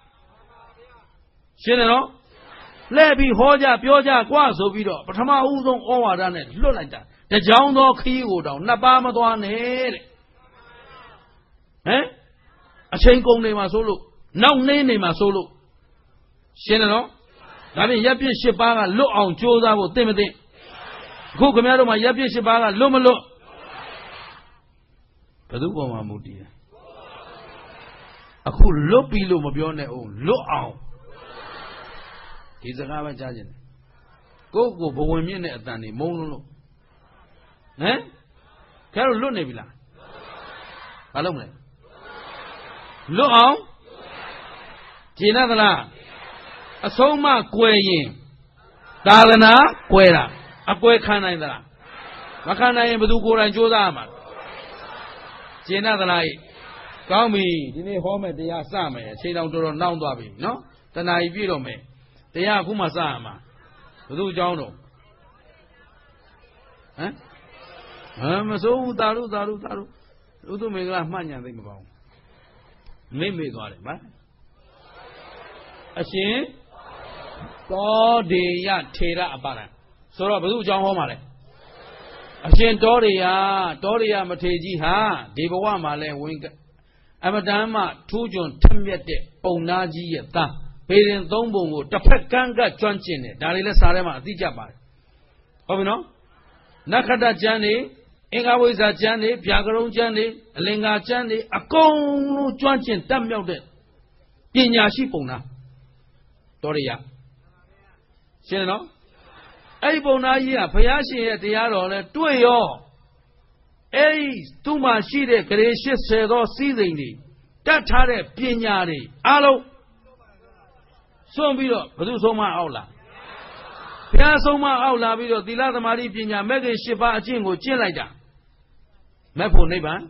ရှင်းတယ်နော်လဲပြီးဟောကြပြောကြကွာဆိုပြီးတော့ပထမဦးဆုံးဩဝါဒနဲ့လွတ်လိုက်တာတကြောင်သောခရီးကိုတောင်နှစ်ပါးမသွားနဲ့တဲ့ဟမ်အချိန်ကုန်နေမှာဆိုလို့နောက်နှင်းနေမှာဆိုလို့ရှင်းတယ်နော်ဒါဖြင့်ရပ်ပြစ်၈ပါးကလွတ်အောင်ကြိုးစားဖို့သိမသိအခုခင်ဗျားတို့မှာရပ်ပြစ်၈ပါးကလွတ်မလွတ်ဘယ်သူပေါ်မှာမူတည်လဲအခုလွတ်ပြီလို့မပြောနဲ့အောင်လွတ်အောင်ဒီစကားပဲကြားကျင်တယ်ကိုယ့်ကိုဘဝင်မြင့်တဲ့အတန်နေမုန်းလုံးလို့ဟမ်ခဲတော့လွတ်နေပြီလားဘာလုပ်မလဲလွတ်အောင်ကျင်သလားအဆုံးမကွယ်ရင်သာသနာကွယ်တာအကွယ်ခံနိုင်သလားမခံနိုင်ရင်ဘယ်သူကိုယ်တိုင်ကြိုးစားရမှာကျင်သလားကောင်းပြီဒီနေ့ဟောမယ်တရားစမယ်အချိန်တောင်တော်တော်နှောင်းသွားပြီနော်တဏှာကြီးပြည့်တော့မယ်တရားအခုမှစရမှာဘယ်သူအကြောင်းတော့ဟမ်ဟမ်မစိုးဘူးတာရုတာရုတာရုဥဒ္ဓမင်္ဂလာမှတ်ညာသိမ့်မပေါဘူးမိမ့်မေ့သွားတယ်ဗျာအရှင်တောဒေယထေရအပါဒံဆိုတော့ဘယ်သူအကြောင်းဟောမှာလဲအရှင်တောဒေယတောဒေယမထေရကြီးဟာဒီဘဝမှာလဲဝင်အမတန်မှထူးချွန်ထက်မြက်တဲ့ပုံနာကြီးရဲ့သားဘေရင်သုံးပုံကိုတစ်ဖက်ကန်းကကျွမ်းကျင်တယ်ဒါတွေလဲစားထဲမှာအသိကြပါတယ်ဟုတ်ပြီနော်နက္ခတ္တကျမ်းနေအင်္ဂါဝိဇ္ဇာကျမ်းနေဗျာကရုံကျမ်းနေအလင်္ကာကျမ်းနေအကုန်လုံးကျွမ်းကျင်တတ်မြောက်တဲ့ပညာရှိပုံနာတော်ရရရှင်းတယ်နော်အဲ့ဒီပုံနာကြီးကဘုရားရှင်ရဲ့တရားတော်လဲတွေ့ရောအဲ့ဒီသူ့မှာရှိတဲ့ဂရေရှစ်ဆယ်သောစီးစိမ်တွေတတ်ထားတဲ့ပညာတွေအားလုံးစွန့်ပြီးတော့ဘယ်သူဆုံးမအောက်လားဘုရားဆုံးမအောက်လာပြီးတော့သီလသမာဓိပညာမဲ့ခင်၈ပါးအကျင့်ကိုကျင့်လိုက်တာမဲ့ဖို့နိဗ္ဗာန်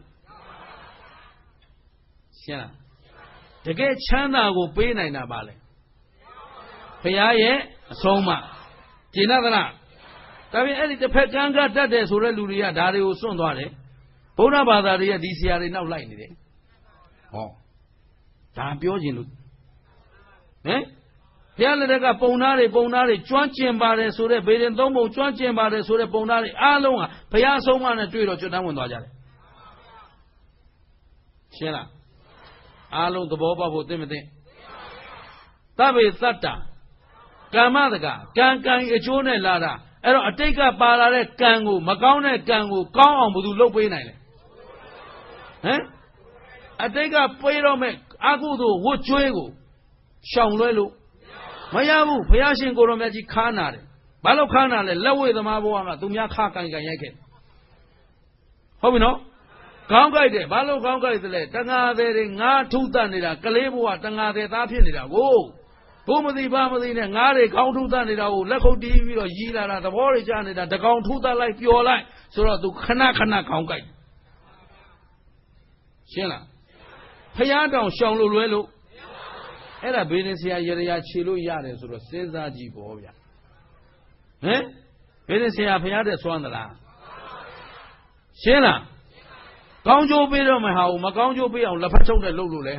ရှင်းလားတကယ်ချမ်းသာကိုပေးနိုင်တာပါလေဘုရားရဲ့အဆုံးအမကျင့်သလားဒါပြင်အဲ့ဒီတစ်ဖက်ကန်းကတတ်တယ်ဆိုတဲ့လူတွေကဒါတွေကိုစွန့်သွားတယ်ဗုဒ္ဓဘာသာတွေကဒီဆရာတွေနောက်လိုက်နေတယ်ဟောဒါပြောခြင်းလို့ဟမ်ဘုရားလက်ထက်ကပုံသားတွေပုံသားတွေကျွမ်းကျင်ပါတယ်ဆိုတဲ့ဘေရင်သုံးပုံကျွမ်းကျင်ပါတယ်ဆိုတဲ့ပုံသားတွေအားလုံးဟာဘုရားဆုံးမနဲ့တွေ့တော့ကျွတ်တန်းဝင်သွားကြတယ်ရှင်းလားအားလုံးသဘောပေါက်ဖို့သိမသိသဗ္ဗေသတ္တကမ္မတကကံကံအကျိုးနဲ့လာတာအဲ့တော့အတိတ်ကပါလာတဲ့ကံကိုမကောင်းတဲ့ကံကိုကောင်းအောင်ဘယ်သူလုပ်ပေးနိုင်လဲဟမ်အတိတ်ကပေးတော့မဲ့အကုသို့ဝတ်ကြွေးကိုရှောင်လွဲလို့မရဘူးဘုရားရှင်ကိုရောမြတ်ကြီးခါနာတယ်ဘာလို့ခါနာလဲလက်ဝဲသမားဘဝမှာသူများခါကန်ကန်ရိုက်ခဲ့ဟုတ်ပြီနော်ကောင်းကြိုက်တယ်ဘာလို့ကောင်းကြိုက်သလဲတငါသေးတွေငါထုတတ်နေတာကလေးဘဝတငါသေးသားဖြစ်နေတာကိုဘုမသိဘာမသိနဲ့ငါတွေကောင်းထုတတ်နေတာကိုလက်ခုပ်တီးပြီးတော့ရီးလာတာသဘောတွေကြားနေတာတကောင်ထုတတ်လိုက်ပျော်လိုက်ဆိုတော့သူခဏခဏကောင်းကြိုက်ရှင်းလားဖျားတောင်ရှောင်လို့လွဲလို့အဲ့ဒါဘေးရင်ဆရာရရခြေလို့ရတယ်ဆိုတော့စဉ်းစားကြည့်ပေါ့ဗျဟမ်ဘေးရင်ဆရာဖျားတဲ့စွမ်းသလားရှင်းလားကောင်းကျိုးပေးတော့မဟာဘူးမကောင်းကျိုးပေးအောင်လက်ဖက်ထုတ်တဲ့လုပ်လို့လဲ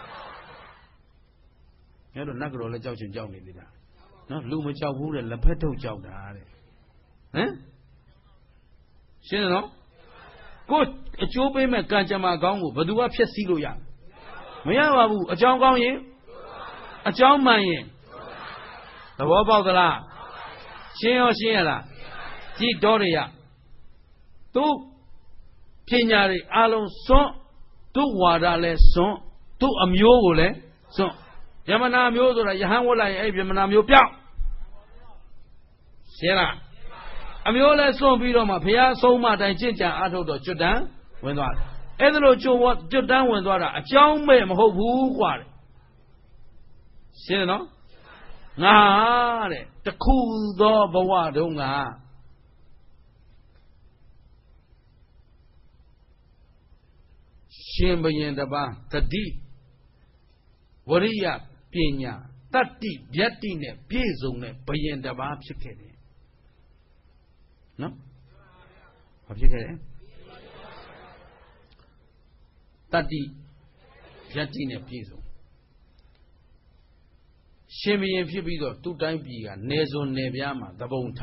အဲ့တော့နတ်ကတော်လည်းကြောက်ချင်ကြောက်နေသေးတာနော်လူမကြောက်ဘူးတဲ့လက်ဖက်ထုတ်ကြောက်တာတဲ့ဟမ်ရှင်းတယ်နော်ကိုအကျိုးပေးမဲ့ကံကြမ္မာကောင်းကိုဘယ်သူကဖျက်ဆီးလို့ရမရပါဘူးအကြောင်းကောင်းရင်အကြောင်းမှန်ရင်သဘောပေါက်သလားရှင်းရောရှင်းရလားကြည့်တော်ရရသူပညာတွေအလုံးစွန့်သူ့ဝါဒလည်းစွန့်သူ့အမျိုးကိုလည်းစွန့်ယမနာမျိုးဆိုတာယဟန်ဝတ်လိုက်ရင်အဲ့ဒီယမနာမျိုးပြောင်းရှင်းလားအမျိုးလဲစွန့်ပြီးတော့မှဘုရားဆုံးမတိုင်းကြင်ကြံအားထုတ်တော့ကျွတ်တန်းဝင်သွားတယ်အဲ့ဒါလို့ကျွတ်ကျွတ်တန်းဝင်သွားတာအကြောင်းမဲ့မဟုတ်ဘူးကွာတဲ့ရှင်းနော်ငါတဲ့တခုသောဘဝတုန်းကရှင်ဘုရင်တပါးတတိဝရိယပညာတတ္တိဗျတ္တိနဲ့ပြည့်စုံတဲ့ဘုရင်တပါးဖြစ်ခဲ့တယ်နော်ဘာဖြစ်ခဲ့လဲတတ္တိဗျတ္တိနဲ့ပြည့်စုံရှင်ဘုရင်ဖြစ်ပြီးတော့သူ့တိုင်းပြည်ကနေစွန်နယ်ပြားမှာသဘုံထ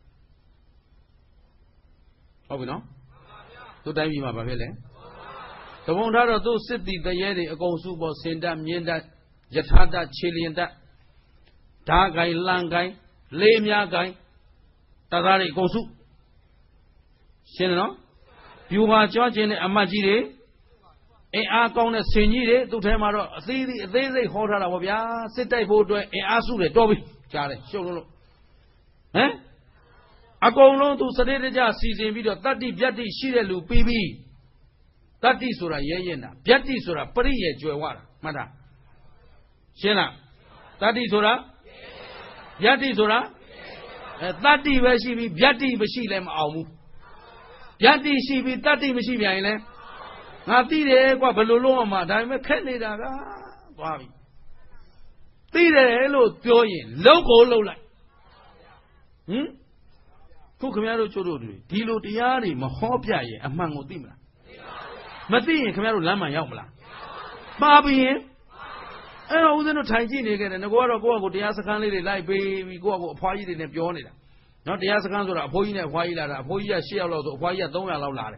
ဟုတ်ပြီနော်သူ့တိုင်းပြည်မှာဘာဖြစ်လဲသဘုံထတော့သူ့စစ်တီတရေတွေအကုန်စုပေါ်စင်တတ်မြင်းတတ်ယထာတတ်ခြေလျင်တတ်ဓာကိုင်လန်ကိုင်လေးများကိုင်တသားတွေအကုန်စုရှင်းတယ်နော်ပြူပါကြွားခြင်းနဲ့အမတ်ကြီးတွေအင်အားကောင်းတဲ့ဆင်ကြီးတွေသူ့ထဲမှာတော့အသေးသေးအသေးစိတ်ဟောထားတာပေါ့ဗျာစစ်တိုက်ဖို့အတွက်အင်အားစုတယ်တော်ပြီကြားတယ်ရှုပ်လို့လို့ဟမ်အကုန်လုံးသူစတဲ့တကြစီစဉ်ပြီးတော့တတ္တိဗျတ္တိရှိတဲ့လူပြီးပြီးတတ္တိဆိုတာရဲရဲနာဗျတ္တိဆိုတာပရိယေကျွယ်ဝတာမှတ်တာရှင်းလားတတ္တိဆိုတာဗျတ္တိဆိုတာအဲတတ္တိပဲရှိပြီးဗျတ္တိမရှိလဲမအောင်ဘူးဗျတ္တိရှိပြီးတတ္တိမရှိပြန်ရင်လဲငါသိတယ်ကွာဘယ်လိုလုပ်အောင်မဒါပေမဲ့ခက်နေတာကသွားပြီသိတယ်လို့ပြောရင်လုံကိုလုံလိုက်ဟင်ခုခင်ဗျားတို့ချို့တို့ဒီလိုတရားတွေမဟောပြရင်အမှန်ကိုသိမလားမသိရင်ခင်ဗျားတို့လမ်းမှန်ရောက်မလားမှားပြီးရင်အဲ့တော့ဦးဇင်းတို့ထိုင်ကြည့်နေခဲ့တယ်ငါကတော့ကိုယ့်အကိုတရားစခန်းလေးတွေလိုက်ပေးပြီးကိုယ့်အကိုအဖွားကြီးတွေနဲ့ပြောနေတာနော်တရားစခန်းဆိုတာအဖိုးကြီးနဲ့အဖွားကြီးလာတာအဖိုးကြီးက၈ယောက်လောက်ဆိုအဖွားကြီးက၃ယောက်လောက်လာတယ်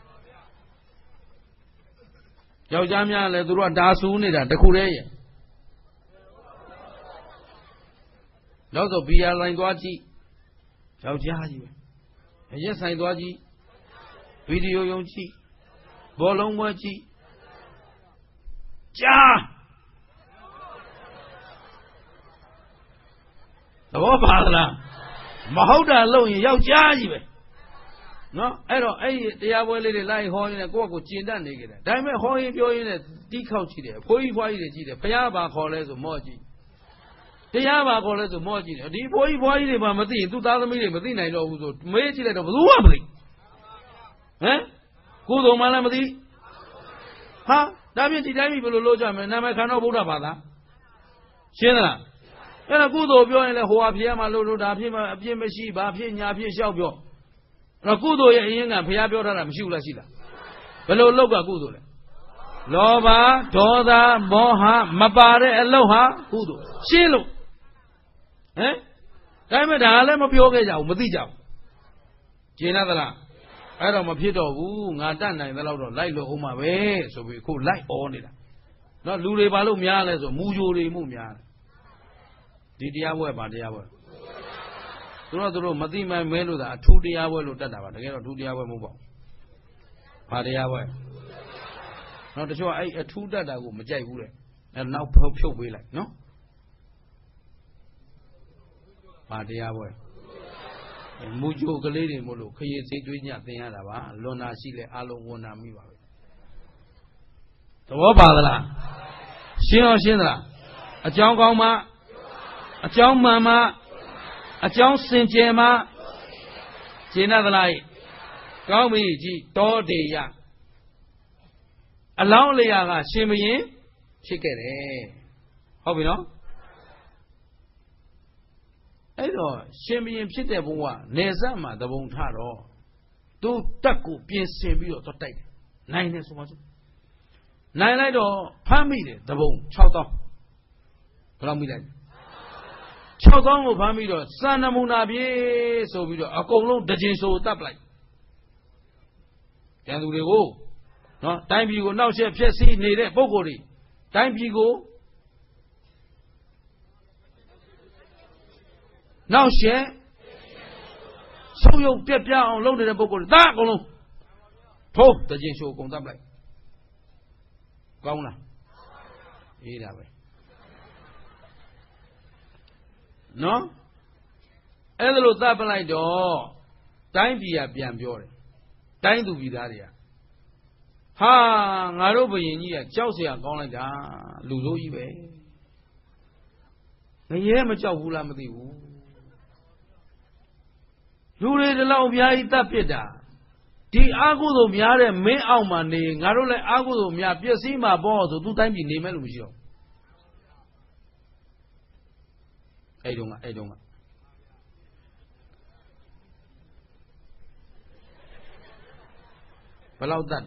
ယောက်ျားများလည်းသူတို့ကဒါဆူးနေတာတခုတည်းရဲ့နောက်ဆိုဘီယာလိုင်းသွားကြည့်ယောက်ျားကြီးပဲအရက်ဆိုင်သွားကြည့်ဗီဒီယိုယုံကြည့်ဘောလုံးပွဲကြည့်ကြားသဘောပါလားမဟုတ်တာလို့ရင်ယောက်ျားကြီးပဲနော်အဲ့တော့အဲ့ဒီတရားပွဲလေးတွေလိုက်ဟောရင်းနဲ့ကိုယ့်ကိုကျင်တတ်နေကြတယ်ဒါပေမဲ့ဟောရင်းပြောရင်းနဲ့တီးခေါက်ကြည့်တယ်အဖိုးကြီးဖွားကြီးတွေကြည့်တယ်ဘုရားဘာခေါ်လဲဆိုမော့ကြည့်တရားဘာခေါ်လဲဆိုမော့ကြည့်တယ်ဒီဖိုးကြီးဖွားကြီးတွေမှမသိရင်သူ့သားသမီးတွေမသိနိုင်တော့ဘူးဆိုမေးကြည့်လိုက်တော့ဘယ်သူမှမသိဟမ်ကိုယ်တော်မှလည်းမသိဟာဒါဖြင့်ဒီတိုင်းပြီဘယ်လိုလုပ်ကြမလဲနာမည်ခံတော့ဗုဒ္ဓဘာသာရှင်းလားအဲ့ဒါကုသိုလ်ပြောရင်လည်းဟိုဟာဖြစ်ရမှာလို့လို့ဒါဖြစ်မှာအပြစ်မရှိဘာဖြစ်ညာဖြစ်လျှောက်ပြောအဲ့တော့ကုသိုလ်ရဲ့အရင်ကဘုရားပြောထားတာမရှိဘူးလားရှိလားဘယ်လိုလုပ်ကကုသိုလ်လဲလောဘဒေါသမောဟမပါတဲ့အလုပ်ဟာကုသိုလ်ရှင်းလို့ဟမ်ဒါပေမဲ့ဒါလည်းမပြောခဲ့ကြဘူးမသိကြဘူးကျင်သလားအဲ့တော့မဖြစ်တော့ဘူးငါတတ်နိုင်သလောက်တော့လိုက်လို့အောင်မှာပဲဆိုပြီးခုလိုက်ဩနေတာနော်လူတွေဘာလို့များလဲဆိုမူဂျိုတွေမှုများတယ်ဒီတရားပွဲပါတရားပွဲသူတို့သူတို့မသိမှမဲလို့သာအထူးတရားပွဲလို့တတ်တာပါတကယ်တော့အထူးတရားပွဲမဟုတ်ပါဘူးဘာတရားပွဲနော်တချို့အဲ့အထူးတတ်တာကိုမကြိုက်ဘူးတဲ့အဲ့နောက်ဖြုတ်ဖြုတ်ပေးလိုက်နော်ဘာတရားပွဲမူဂျိုကလေးတွေမို့လို့ခရီးစိတ်တွေးညသင်ရတာပါလွန်နာရှိလဲအလုံးဝန်နာမိပါပဲသဘောပါသလားရှင်းအောင်ရှင်းသလားအကြောင်းကောင်းမှအကြောင်းမှန်မှအကြောင်းစင်ကြယ်မှရှင်းသလားကောင်းပြီကြည်တောတေယအလောင်းလျာကရှင်မရင်ဖြစ်ခဲ့တယ်ဟုတ်ပြီနော်အဲ့တော့ရှင်ဘရင်ဖြစ်တဲ့ဘုံကနေဇက်မှာတပုံထတော့သူတက်ကိုပြင်ဆင်ပြီးတော့တော့တိုက်တယ်နိုင်တယ်ဆိုပါစို့နိုင်လိုက်တော့ဖမ်းမိတယ်တပုံ၆သောင်းဘယ်လောက်မိလိုက်၆သောင်းကိုဖမ်းပြီးတော့စံနမူနာပြေဆိုပြီးတော့အကုန်လုံးတကြင်ဆိုတပ်ပလိုက်ကျန်သူတွေကိုနော်တိုင်းပြည်ကိုနောက်ဆက်ဖျက်ဆီးနေတဲ့ပုဂ္ဂိုလ်တွေတိုင်းပြည်ကိုနောက်ရှက်ဆုပ်ယုပ်ပြက်ပြအောင်လုပ်နေတဲ့ပုဂ္ဂိုလ်တွေဒါအကုန်လုံးထိုးတကြင်ရှိုးအကုန်တပ်လိုက်ကောင်းလားအေးဒါပဲနော်အဲ့ဒါလို့တပ်ပလိုက်တော့တိုင်းပြည်ကပြန်ပြောတယ်တိုင်းသူပြည်သားတွေကဟာငါတို့ဘုရင်ကြီးကကြောက်เสียကောင်းလိုက်တာလူဆိုးကြီးပဲငရဲမကြောက်ဘူးလားမသိဘူးလူတွေဒီလောက်အများကြီးတပ်ပစ်တာဒီအာဟုသို့များတဲ့မင်းအောင်မှနေငါတို့လည်းအာဟုသို့များပြည့်စည်မှာပေါ့ဆိုသူတိုင်းပြည်နေမဲ့လို့မရှိတော့အဲ့တုန်းကအဲ့တုန်းကဘယ်လောက်တတ်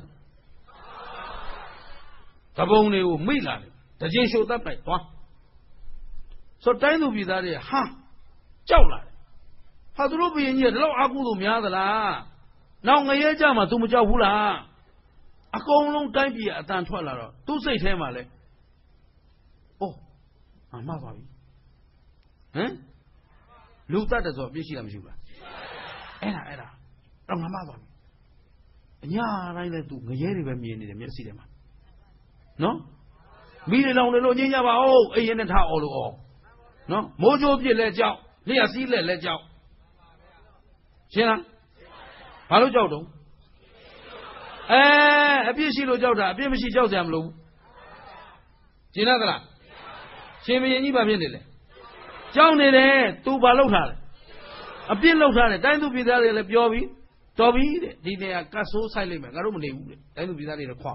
တပုံတွေကိုမိလာတယ်တကြင်ရှို့တတ်လိုက်သွားဆိုတိုင်းသူပြည်သားတွေဟာကြောက်လာတယ်ဟာသူတို့ဘုရင်ကြီးကဒီလောက်အာဟုသို့များသလားနောက်ငရဲကြမှာ तू မကြောက်ဘူးလားအကုန်လုံးတိုင်းပြည်အတန်ထွက်လာတော့သူ့စိတ်ထဲမှာလဲအိုးအမှားပါပြီဟမ်လူတတ်တယ်ဆိုတော့ပြည့်ရှိလားမရှိဘူးလားအဲ့ဒါအဲ့ဒါတော့ငါမှားပါပြီအညာတိုင်းလဲ तू ငရဲတွေပဲမြင်နေတယ်မျက်စိထဲမှာနော်မိတွေလောင်နေလို့ညင်ကြပါဦးအိရင်နဲ့ထားအောင်လို့အော်နော်မိုးကြိုးပြစ်လဲကြောက်လျှက်စီးလဲလဲကြောက်ရှင်းလားဘာလို့ကြောက်တော့အဲအပြစ်ရှိလို့ကြောက်တာအပြစ်မရှိကြောက်စရာမလိုဘူးရှင်းလားသလားရှင်ဘုရင်ကြီးဘာဖြစ်နေလဲကြောက်နေတယ်သူဘာလုပ်ထားလဲအပြစ်လုပ်ထားတယ်တိုင်းသူပြည်သားတွေလည်းပြောပြီးတော်ပြီတဲ့ဒီနေရာကတ်ဆိုးဆိုင်လိုက်မယ်ငါတို့မနေဘူးတဲ့တိုင်းသူပြည်သားတွေလည်းခွာ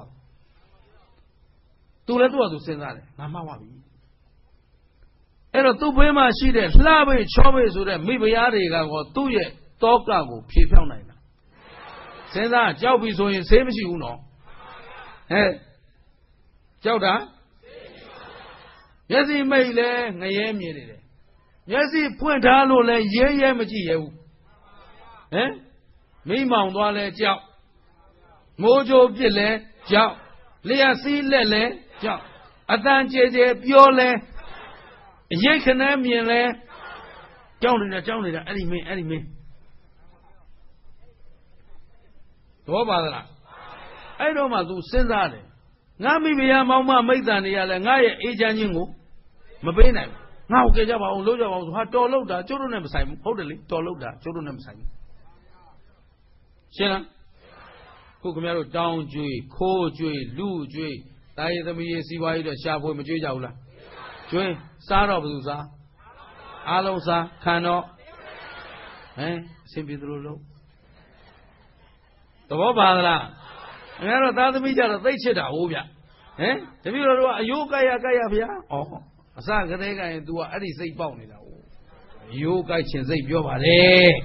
သူလည်းသူ့ဟာသူစဉ်းစားတယ်ငါမှားပါပြီအဲ့တော့သူ့ဘေးမှာရှိတဲ့လှပိတ်ချောပိတ်ဆိုတဲ့မိဖုရားတွေကကောသူ့ရဲ့တောကကိုဖြေဖြောင်းနိုင်တာစဉ်းစားကြောက်ပြီဆိုရင်ဆေးမရှိဘူးနော်ဟဲ့ကြောက်တာမမျက်စိမိတ်လဲငရဲမြင်နေတယ်မျက်စိဖွင့်ထားလို့လဲရဲရဲမကြည့်ရဘူးဟမ်မိမောင်သွားလဲကြောက်မိုးကြိုးပြစ်လဲကြောက်လျှက်စီးလက်လဲကြောက်အတန်ကြဲကြဲပြောလဲအရိတ်ခနဲမြင်လဲကြောက်နေတာကြောက်နေတာအဲ့ဒီမင်းအဲ့ဒီမင်းတော့ပါသလားအဲ့တော့မှ तू စဉ်းစားတယ်ငါမိဖုရားမောင်မမိတ်တန်နေရလဲငါရဲ့အေးချမ်းခြင်းကိုမပေးနိုင်ဘူးငါ့ကိုကြကြပါအောင်လို့ကြပါအောင်ဟာတော်လို့တာကျိုးတို့နဲ့မဆိုင်ဘူးဟုတ်တယ်လေတော်လို့တာကျိုးတို့နဲ့မဆိုင်ဘူးရှင်းလားခုခင်ဗျားတို့တောင်းကျွေးခိုးကျွေးလူကျွေးတာရသမီးရေးစီးပွားရေးတော့ရှာဖွေမကျွေးကြဘူးလားကျွေးစားတော့ဘယ်သူစားအားလုံးစားခံတော့ဟမ်အဆင်ပြေသလိုလုံးသဘောပါသလားခင်ဗျားတို့သားသမီးကြတော့သိချစ်တာဟုတ်ဗျဟမ်တပည့်တော်တို့ကအယိုးကြိုက်ရကြိုက်ရဗျာဩအစကတည်းကရင် तू ကအဲ့ဒီစိတ်ပေါက်နေတာဟုတ်အယိုးကြိုက်ခြင်းစိတ်ပြောပါလေ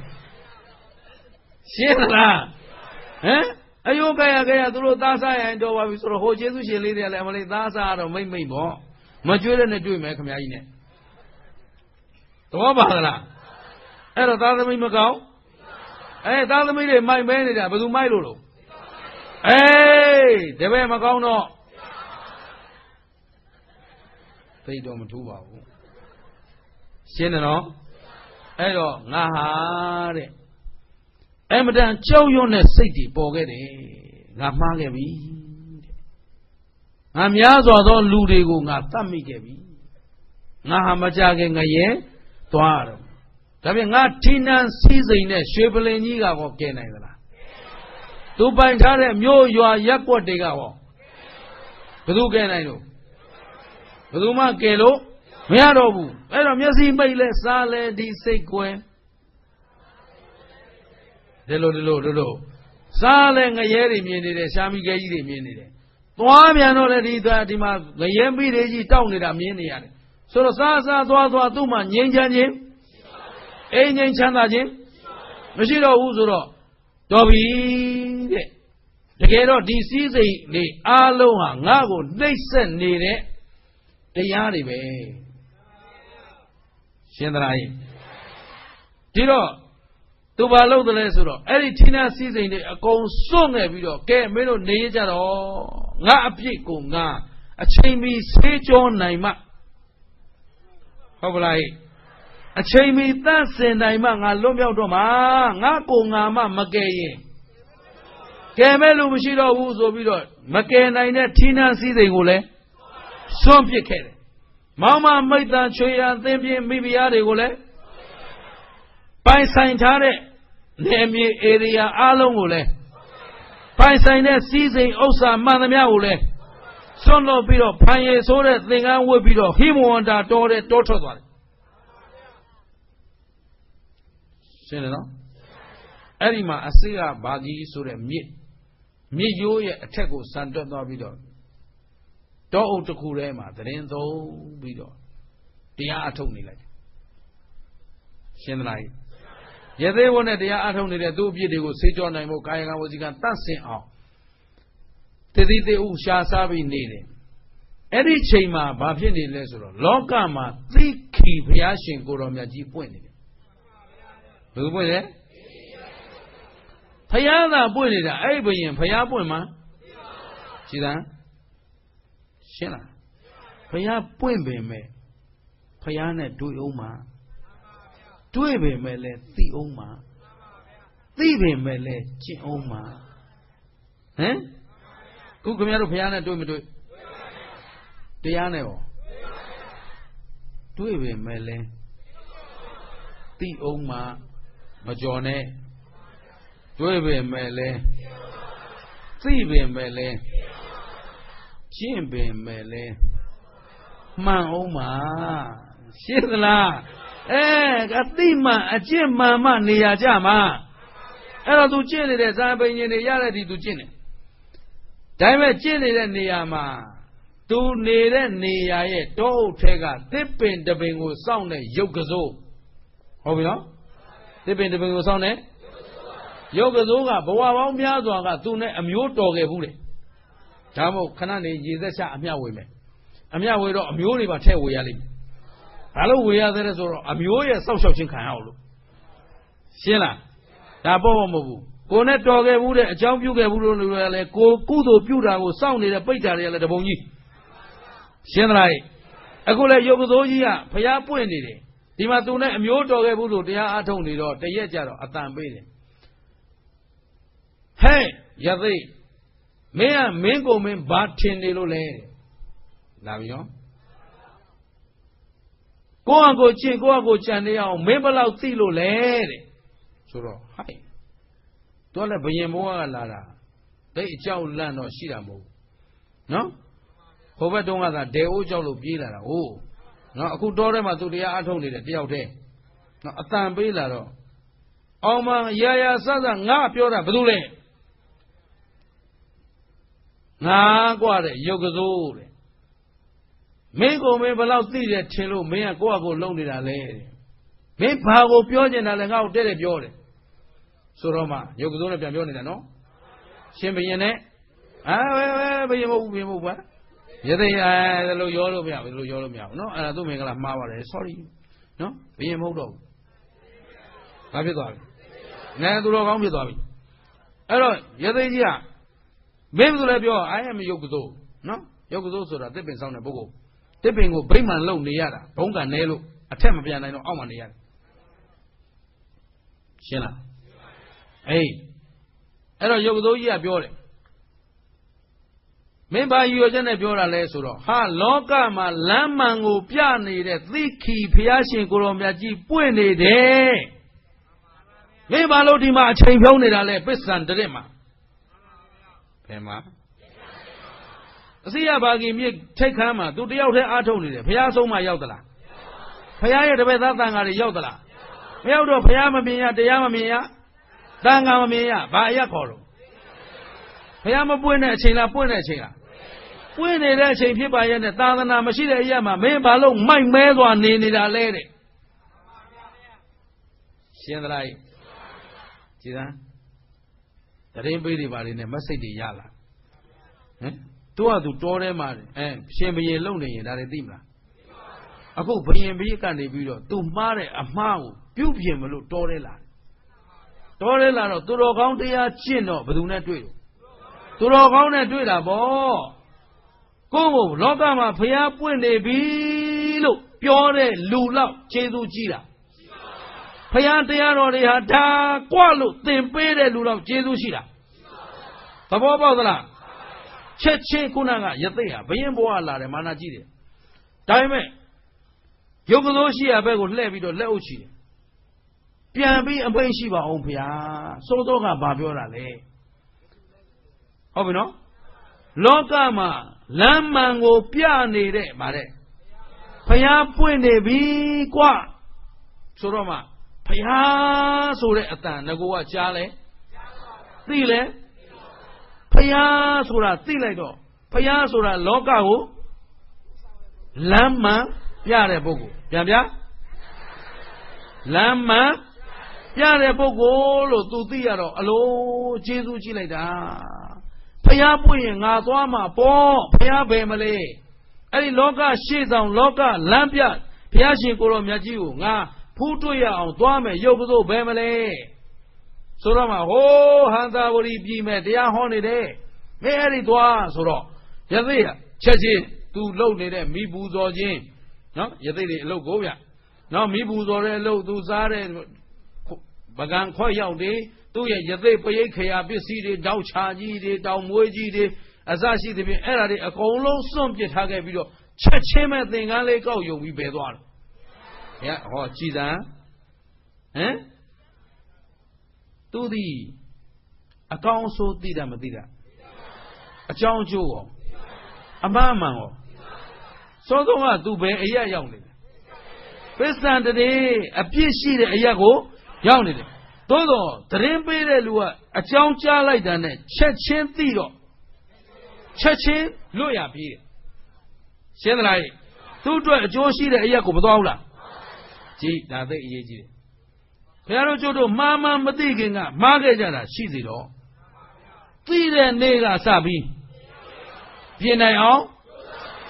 ရှင်းလားဟမ်အယိုးကြိုက်ရကြိုက်ရသူတို့သားစားရင်တော်ပါပြီဆိုတော့ဟိုကျေးဇူးရှင်လေးတွေကလည်းအမလေးသားစားတော့မိမ့်မိမ့်ပေါ့မကျွေးတဲ့နဲ့တွေ့မယ်ခင်ဗျာကြီးနဲ့သဘောပါလားအဲ့တော့သားသမီးမကောင်းအဲသားသမီးတွေမိုက်မဲနေတာဘယ်သူမိုက်လို့လို့အေးတပည့်မကောင်းတော့သိတော့မထူးပါဘူးရှင်းတယ်နော်အဲ့တော့ငါဟာတဲ့အမတန်ကြောက်ရွံ့တဲ့စိတ်တွေပေါ်ခဲ့တယ်ငါမှားခဲ့ပြီတဲ့ငါများစွာသောလူတွေကိုငါတတ်မိခဲ့ပြီငါဟာမကြခင်ငရဲသွားတော့ဒါပြန်ငါထိနှံစည်းစိမ်နဲ့ရွှေပလင်ကြီးကတော့ကဲနိုင်သလားသူပိုင်ထားတဲ့မြို့ရွာရက်ကွက်တွေကဟောဘယ်သူကဲနိုင်လို့ဘယ်သူမှကဲလို့မရတော့ဘူးအဲ့တော့မျက်စိမိတ်လဲစားလဲဒီစိတ်ကွယ်ဒီလိုဒီလိုဒီလိုစားလဲငရဲတွေမြင်နေတယ်ရှာမိခဲကြီးတွေမြင်နေတယ်သွားပြန်တော့လေဒီသွားဒီမှာငရဲမိတွေကြီးတောက်နေတာမြင်နေရတယ်ဆိုတော့စားစားသွားသွားသူ့မှာငြိမ်းချမ်းခြင်းအိမ်ငြိမ်းချမ်းသာခြင်းမရှိတော့ဘူးဆိုတော့တော်ပြီတဲ့တကယ်တော့ဒီစည်းစိမ်တွေအားလုံးဟာငါ့ကိုနှိပ်စက်နေတဲ့တရားတွေပဲရှင်းသလားဒီတော့သူဘာလုပ်တယ်လဲဆိုတော့အဲ့ဒီဌိနစည်းစိမ်တွေအကုန်စွန့်ခဲ့ပြီးတော့ကဲမင်းတို့နေရကြတော့ငါအပြစ်ကိုငါအချိန်မီဆေးကြောနိုင်မှဟုတ်ပါလားအချိန်မီတန့်စင်နိုင်မှငါလွတ်မြောက်တော့မှာငါကိုငါမှမကယ်ရင်ကယ်မဲ့လူမရှိတော့ဘူးဆိုပြီးတော့မကယ်နိုင်တဲ့ဌိနစည်းစိမ်ကိုလည်းစွန့်ပစ်ခဲ့တယ်မောင်မမိတ်တန်ချွေရန်သင်ပြင်းမိဖုရားတွေကိုလည်းပိုင်ဆိုင်ထားတဲ့နေမြေဧရိယာအားလုံးကိုလည်းပိုင်ဆိုင်တဲ့စီးစိမ်ဥစ္စာမှန်သမျှကိုလည်းစွန့်လို့ပြီးတော့ဖန်ရည်ဆိုးတဲ့သင်္ကန်းဝတ်ပြီးတော့ဟိမဝန္တာတော်တဲ့တောထွက်သွားတယ်ရှင်းတယ်နော်အဲ့ဒီမှာအစိကဘာကြီးဆိုတဲ့မြစ်မြစ်ရိုးရဲ့အထက်ကိုဆန်တွက်သွားပြီးတော့တောအုပ်တစ်ခုထဲမှာသတင်းသုံးပြီးတော့တရားအထုတ်နေလိုက်ရှင်းသလားရသေးဘုန်းနဲ့တရားအထုတ်နေတဲ့သူ့အပြစ်တွေကိုဆေးကြောနိုင်ဖို့ကာယကံဝစီကံတတ်ဆင်အောင်တတိတေဥရှာစားပြီးနေတယ်အဲ့ဒီချိန်မှာဘာဖြစ်နေလဲဆိုတော့လောကမှာသိခိဘုရားရှင်ကိုတော်မြတ်ကြီးပွင့်နေတယ်ဘယ်လိုပွင့်လဲဘုရားသာပွင့်နေတာအဲ့ဘယင်ဘုရားပွင့်မှာရှိသလားရှင်းလားဘုရားပွင့်ပေမဲ့ဘုရားနဲ့တွေ့အောင်မှာတွေ့ပေမဲ့လည်းသိအောင်မှာသိပေမဲ့လည်းကျင့်အောင်မှာဟမ်ခုခင်ဗျားတို့ဘုရားနဲ့တွေ့မတွေ့တရားနဲ့ရောတွေ့ပေမဲ့လည်းသိအောင်မှာမကြော်နဲ့တွေ့ပေမဲ့လည်းသိပေမဲ့လည်းကျင့်ပေမဲ့လည်းမှန်အောင်မှာရှင်းသလားအဲအသိမှန်အကျင့်မှန်မှနေရာကြမှာအဲ့တော့ तू ကျင့်နေတဲ့ဇာပိန်ရှင်တွေရတဲ့ဒီ तू ကျင့်တယ်ဒါပေမဲ့ကျင့်နေတဲ့နေရာမှာ तू နေတဲ့နေရာရဲ့တောအုပ်ထဲကသစ်ပင်တပင်ကိုစောင့်တဲ့ရုပ်ကစိုးဟုတ်ပြီနော်သစ်ပင်တပင်ကိုစောင့်တဲ့ရုပ်ကစိုးကဘဝပေါင်းများစွာက तू နဲ့အမျိုးတော်ခဲ့ဘူးလေဒါမို့ခဏနေရေသက်ချအမျှဝေမယ်အမြဝေတော့အမျိုးတွေပါထဲ့ဝေရလိမ့်မယ်ဘာလို့ဝေရသေးလဲဆိုတော့အမျိုးရဲ့စောက်ရှောက်ခြင်းခံရအောင်လို့ရှင်းလားဒါပေါ့မဟုတ်ဘူးကိုနဲ့တော်ခဲ့ဘူးတဲ့အကြောင်းပြုခဲ့ဘူးလို့လည်းကိုကုသိုလ်ပြုတာကိုစောင့်နေတဲ့ပိတ်တာတွေကလည်းတပုံကြီးရှင်းသလားအခုလည်းယုတ်ကစိုးကြီးကဖျားပွင့်နေတယ်ဒီမှာသူနဲ့အမျိုးတော်ခဲ့ဘူးလို့တရားအားထုတ်နေတော့တရက်ကြတော့အတန်ပေးတယ်ဟဲ့ရသိမင်းကမင်းကိုမင်းဘာထင်နေလို့လဲလာပြီနော်ကိုယ့်အကိုချင်းကိုယ့်အကိုကြံနေအောင်မင်းဘယ်လောက်သိလို့လဲတဲ့ဆိုတော့ဟိုက်တော့လည်းဘယင်ဘဝကလာတာတိတ်အကြောက်လန့်တော့ရှိတာမဟုတ်ဘူးနော်ဟိုဘက်တုန်းကသာဒေအိုးကြောက်လို့ပြေးလာတာဟုတ်နော်အခုတောထဲမှာသူတရားအထုတ်နေတယ်တယောက်တည်းနော်အတန်ပေးလာတော့အောင်မရာရာဆဆငါပြောတာဘာလို့လဲငါกว่าတဲ့ရုပ်ကစိုးတဲ့မင်းကိုမင်းဘယ်လောက်သိတယ်ထင်လို့မင်းကကိုယ့်အကိုလုံနေတာလဲတဲ့မင်းဘာကိုပြောချင်တာလဲငါ့ကိုတဲ့တဲ့ပြောတယ်ဆိုတော့မှရုပ်ကစိုးနဲ့ပြန်ပြောနေတာနော်ရှင်ဘုရင်နဲ့အာဝဲဝဲဘုရင်မဟုတ်ဘူးဘုရင်မဟုတ်ပါရသေးအဲလိုရောလို့မရဘူးလို့ရောလို့မရဘူးနော်အဲ့ဒါသူ့မင်္ဂလာမှားပါတယ် sorry နော်ဘုရင်မဟုတ်တော့ဘူးဘာဖြစ်သွားလဲနဲသူတော်ကောင်းဖြစ်သွားပြီအဲ့တော့ရသေးကြီးကမင်းဘယ်လိုလဲပြောအာရမရုပ်ကစိုးနော်ရုပ်ကစိုးဆိုတာတစ်ပင်ဆောင်တဲ့ပုဂ္ဂိုလ်တစ်ပင်ကိုဗိမ္မာန်လုံနေရတာဘုံကနဲလို့အထက်မပြန်နိုင်တော့အောက်မှာနေရတယ်ရှင်းလားအေးအဲ့တော့ရုပ်ကစိုးကြီးကပြောတယ်မင်းဘာယူရချက်နဲ့ပြောတာလဲဆိုတော့ဟာလောကမှာလမ်းမှန်ကိုပြနေတဲ့သိခီဘုရားရှင်ကိုရောမြတ်ကြီးပွင့်နေတယ်မင်းဘာလို့ဒီမှာအချိန်ဖြုံးနေတာလဲပစ္စံတရက်မှာဘယ်မှာအစီရဘာကြီးမြစ်ထိတ်ခမ်းမှာသူတယောက်တည်းအားထုတ်နေတယ်ဘုရားဆုံးမရောက်သလားဘုရားရဲ့တပည့်သားတန်ဃာတွေရောက်သလားမရောက်တော့ဘုရားမမြင်ရတရားမမြင်ရတန်ဃာမမြင်ရဘာအရက်ခေါ်လို့ဘုရားမပွင့်တဲ့အချိန်လားပွင့်တဲ့အချိန်လားပွင့်နေတဲ့အချိန်ဖြစ်ပါရဲ့နဲ့သာသနာမရှိတဲ့အရက်မှာမင်းဘာလို့မိုက်မဲစွာနေနေတာလဲတဲ့ရှင်းသလားကြည်သန်းတရင်ပေးတွေပါလေနဲ့မက်ဆေ့တွေရလာဟမ်သူကသူတောထဲမှာအဲရှင်ဘုရင်လုံနေရင်ဒါတွေသိမလားအခုဘုရင်ဘုရင်ကနေပြီးတော့သူမှားတဲ့အမှားကိုပြုပြင်မလို့တောထဲလာတောထဲလာတော့သူတော်ကောင်းတရားကျင့်တော့ဘယ်သူနဲ့တွေ့သူတော်ကောင်းနဲ့တွေ့တာပေါ့ကိုယ့်ကိုလောကမှာဘုရားပွင့်နေပြီလို့ပြောတဲ့လူလောက်ကျေးဇူးကြီးတာဘုရားတရားတော်တွေဟာဒါกว่าလို့သင်ပေးတဲ့လူလောက်ကျေးဇူးရှိတာသဘောပေါက်သလားချက်ချင်းခုနကရသိဟာဘယင်ဘဝလာတယ်မာနကြီးတယ်ဒါပေမဲ့ရုပ်ကစိုးရှိရဘက်ကိုလှည့်ပြီးတော့လက်အုပ်ချီတယ်ပြန်ပြီးအပိတ်ရှိပါအောင်ဘုရားစိုးတော့ကဘာပြောတာလဲဟုတ်ပြီနော်လောကမှာလမ်းမှန်ကိုပြနေတဲ့ဗါတဲ့ဘုရားပွင့်နေပြီကွာဆိုတော့မှဘုရားဆိုတဲ့အတန်ငကိုကကြားလဲသိလဲဘုရားဆိုတာသိလိုက်တော့ဘုရားဆိုတာလောကကိုလမ်းမှန်ပြတဲ့ပုဂ္ဂိုလ်ပြန်ပြလမ်းမှန်ပြတဲ့ပုဂ္ဂိုလ်လို့သူသိရတော့အလိုကျေးဇူးကြည့်လိုက်တာဘုရားပွင့်ရင်ငါသွားမှာပေါ့ဘုရားဘယ်မလဲအဲ့ဒီလောကရှေ့ဆောင်လောကလမ်းပြဘုရားရှင်ကိုရောမြတ်ကြီးကိုငါဖူးတွေ့ရအောင်သွားမယ်ရုပ်ကစိုးဘယ်မလဲဆိုတော့မှဟိုးဟန်သာဝရီပြည်မဲ့တရားဟောနေတယ်မင်းအဲ့ဒီသွားဆိုတော့ရသိရချက်ချင်းသူလှုပ်နေတဲ့မိပူဇော်ခြင်းနော်ရသိတွေအလုပ်ကိုဗျနော်မိပူဇော်တဲ့အလုပ်သူစားတဲ့ပကံခွက်ရောက်တယ်သူ့ရဲ့ရသိပရိတ်ခရာပစ္စည်းတွေတောက်ချာကြီးတွေတောင်မွေးကြီးတွေအစရှိသဖြင့်အဲ့ဒါတွေအကုန်လုံးစွန့်ပစ်ထားခဲ့ပြီးတော့ချက်ချင်းမဲ့သင်္ကန်းလေးကောက်ယုံပြီးပဲသွားတယ်ဘုရားဟောကြည်စံဟမ်သူသည်အကောင်းဆိုးသိတာမသိတာအကြောင်းအကျိုးရောအမှန်မှန်ရောစောဆုံးကသူပဲအရက်ရောက်နေတယ်ပစ္စံတည်းအပြစ်ရှိတဲ့အရက်ကိုရောက်နေတယ်သို့တော့သတင်းပေးတဲ့လူကအကြောင်းကြားလိုက်တာနဲ့ချက်ချင်းသိတော့ချက်ချင်းလွတ်ရပြေးတယ်ရှင်းသလားသူ့အတွက်အကျိုးရှိတဲ့အရက်ကိုမသွားဘူးလားကြည်ဒါသိအရေးကြီးတယ်ဘုရားတို့ကျို့တို့မှားမှန်မသိခင်ကမှားခဲ့ကြတာရှိသေးတော့သိတဲ့နေ့ကစပြီးပြင်နိုင်အောင်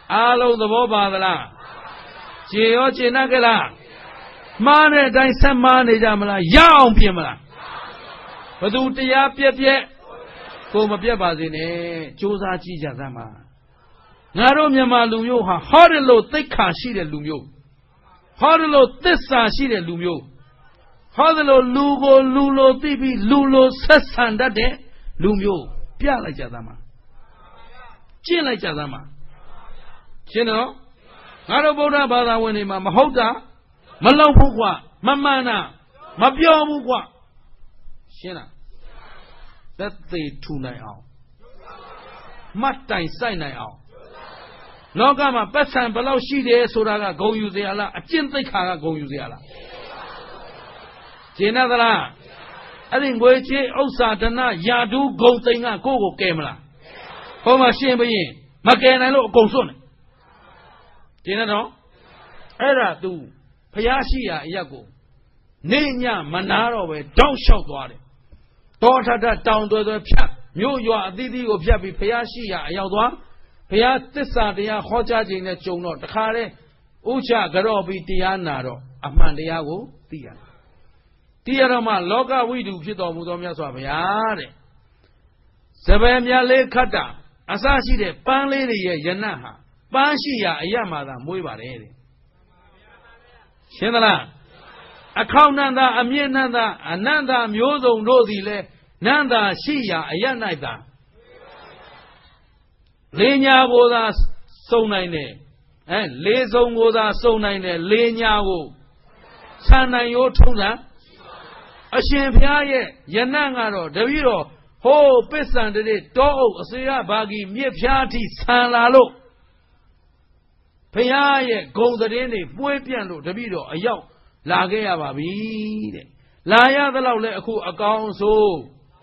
အားလုံးသဘောပါသလားခြေရောခြေနှက်ကလားမှားတဲ့အတိုင်းဆက်မှားနေကြမလားရအောင်ပြင်မလားဘသူတရားပြက်ပြက်ကိုမပြက်ပါစေနဲ့စူးစမ်းကြည့်ကြသမ်းပါငါတို့မြန်မာလူမျိုးဟာဟောတယ်လို့သိက္ခာရှိတဲ့လူမျိုးဟောတယ်လို့သစ္စာရှိတဲ့လူမျိုးဟောတယ်လို့လူကိုလူလိုသိပြီးလူလိုဆက်ဆံတတ်တဲ့လူမျိုးပြလိုက်ကြသမ်းပါကျင့်လိုက်ကြသမ်းပါရှင်းတော့ငါတို့ဗုဒ္ဓဘာသာဝင်တွေမှာမဟုတ်တာမလောက်ဘူးကွာမမှန်တာမပြောဘူးကွာရှင်းလားသက်သေထူနိုင်အောင်မှတ်တိုင်စိုက်နိုင်အောင်လောကမှာပတ်စံဘယ်လောက်ရှိတယ်ဆိုတာကဂုဏ်ယူစရာလားအကျင့်သိက္ခာကဂုဏ်ယူစရာလားရှင်းသလားအဲ့ဒီငွေချေးဥစ္စာဒနာယာဒူးဂုံသိမ်ကကိုယ့်ကိုကယ်မလားဟောမှာရှင်းဘရင်မကယ်နိုင်လို့အကုန်စွန့်တယ်ရှင်းတော့အဲ့ဒါ तू ဖျားရှိရာအရက်ကိုနေညမနာတော့ပဲတောင်းလျှောက်သွားတယ်တောထထတောင်သွဲသွဲဖြတ်မြို့ရွာအသီးသီးကိုဖြတ်ပြီးဖျားရှိရာအရောက်သွားဖျားသစ္စာတရားဟောကြားခြင်းနဲ့ကြုံတော့တခါတည်းဥချကြော့ပြီးတရားနာတော့အမှန်တရားကိုသိရတယ်သိရတော့မှလောကဝိတုဖြစ်တော်မူသောမြတ်စွာဘုရားတဲ့စပယ်မြတ်လေးခတ်တာအစရှိတဲ့ပန်းလေးတွေရဲ့ယနတ်ဟာပန်းရှိရာအရမှသာမွေးပါတယ်တဲ့ရှင်းသလားအခေါနန္တာအမြင့်နန္တာအနန္တာမျိုးစုံတို့သည်လဲနန္တာရှိရာအရ၌သာလေးညာကိုသာစုံနိုင်တယ်အဲလေးစုံကိုသာစုံနိုင်တယ်လေးညာကိုဆံနိုင်ရိုးထုံးတာအရှင်ဘုရားရဲ့ယနတ်ကတော့တပည့်တော်ဟိုးပစ္စံတည်းတောအုပ်အစေရဘာဂီမြစ်ဖျားထိဆံလာလို့ဘုရားရဲ့ဂုံသတင်းတွေပွေးပြန့်လို့တပည့်တော်အရောက်လာခဲ့ရပါပြီတဲ့လာရသလောက်လဲအခုအကောင်ဆို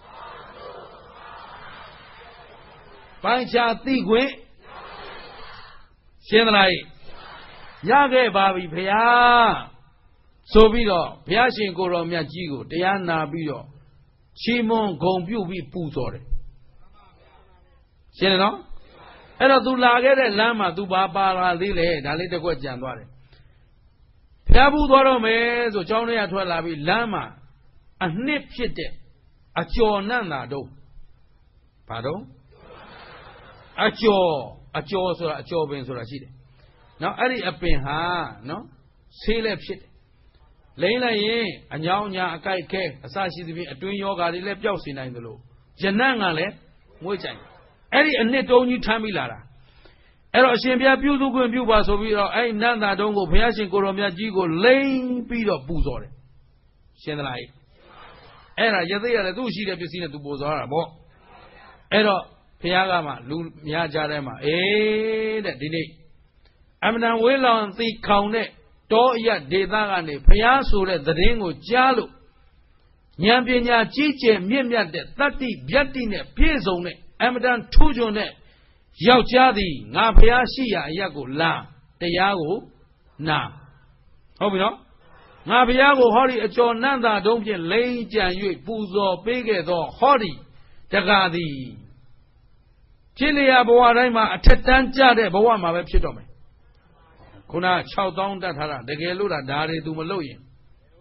ပိုင်းခြားသိခွင့်ရှင်းသလားရခဲ့ပါပြီဘုရားဆိုပြီးတော့ဘုရားရှင်ကိုယ်တော်မြတ်ကြီးကိုတရားနာပြီးတော့ချီးမွမ်းဂုဏ်ပြုပြီးပူဇော်တယ်ရှင်းတယ်နော်အဲ့တော့ तू လာခဲ့တဲ့လမ်းမှာ तू ဘာပါလာသေးလဲဒါလေးတစ်ခွက်ကြံသွားတယ်ဘုရားဘူးသွားတော့မယ်ဆိုကျောင်းထဲကထွက်လာပြီးလမ်းမှာအနှစ်ဖြစ်တဲ့အကျော်နန့်တာတော့ဘာတော့အကျော်အကျော်ဆိုတာအကျော်ပင်ဆိုတာရှိတယ်နော်အဲ့ဒီအပင်ဟာနော်ဆေးလည်းဖြစ်တယ်လိမ့်လိုက်ရင်အညောင်းညာအကြိုက်ခဲအစရှိသဖြင့်အတွင်းယောဂါတွေလည်းပျောက်စေနိုင်သလိုယနံ့ကလည်းမွေးကြိုင်အဲ့ဒီအနှစ်တုံးကြီးထမ်းပြီးလာတာအဲ့တော့အရှင်ဘုရားပြုစုခွင့်ပြုပါဆိုပြီးတော့အဲ့ဒီနန္တာတုံးကိုဘုရားရှင်ကိုရောမြတ်ကြီးကိုလိမ့်ပြီးတော့ပူဇော်တယ်ရှင်းသလားအဲ့ဒါရသေးရတယ်သူ့ရှိတဲ့ပစ္စည်းနဲ့သူပူဇော်ရတာပေါ့အဲ့တော့ဘုရားကမှလူများကြတဲ့မှာအေးတဲ့ဒီနေ့အမှန်တန်ဝေးလောင်သိခေါင်တဲ့တောအရဒေသကနေဘုရားဆိုတဲ့သတင်းကိုကြားလို့ဉာဏ်ပညာကြီးကျယ်မြင့်မြတ်တဲ့တတ္တိဗျတ္တိနဲ့ပြည့်စုံတဲ့အမှန်တန်ထူးချွန်တဲ့ယောက်ျားသည်ငါဘုရားရှိရာအရက်ကိုလာတရားကိုနာဟုတ်ပြီနော်ငါဘုရားကိုဟောဒီအကျော်နန္တာတုံးဖြင့်လိမ့်ကြံ၍ပူဇော်ပေးခဲ့သောဟောဒီတကားသည်ဖြစ်လျာဘဝတိုင်းမှာအထက်တန်းကြတဲ့ဘဝမှာပဲဖြစ်တော့မယ်ခုန၆သောင်းတတ်ထားတာတကယ်လို့ဒါဒါတွေ तू မလုပ်ရင်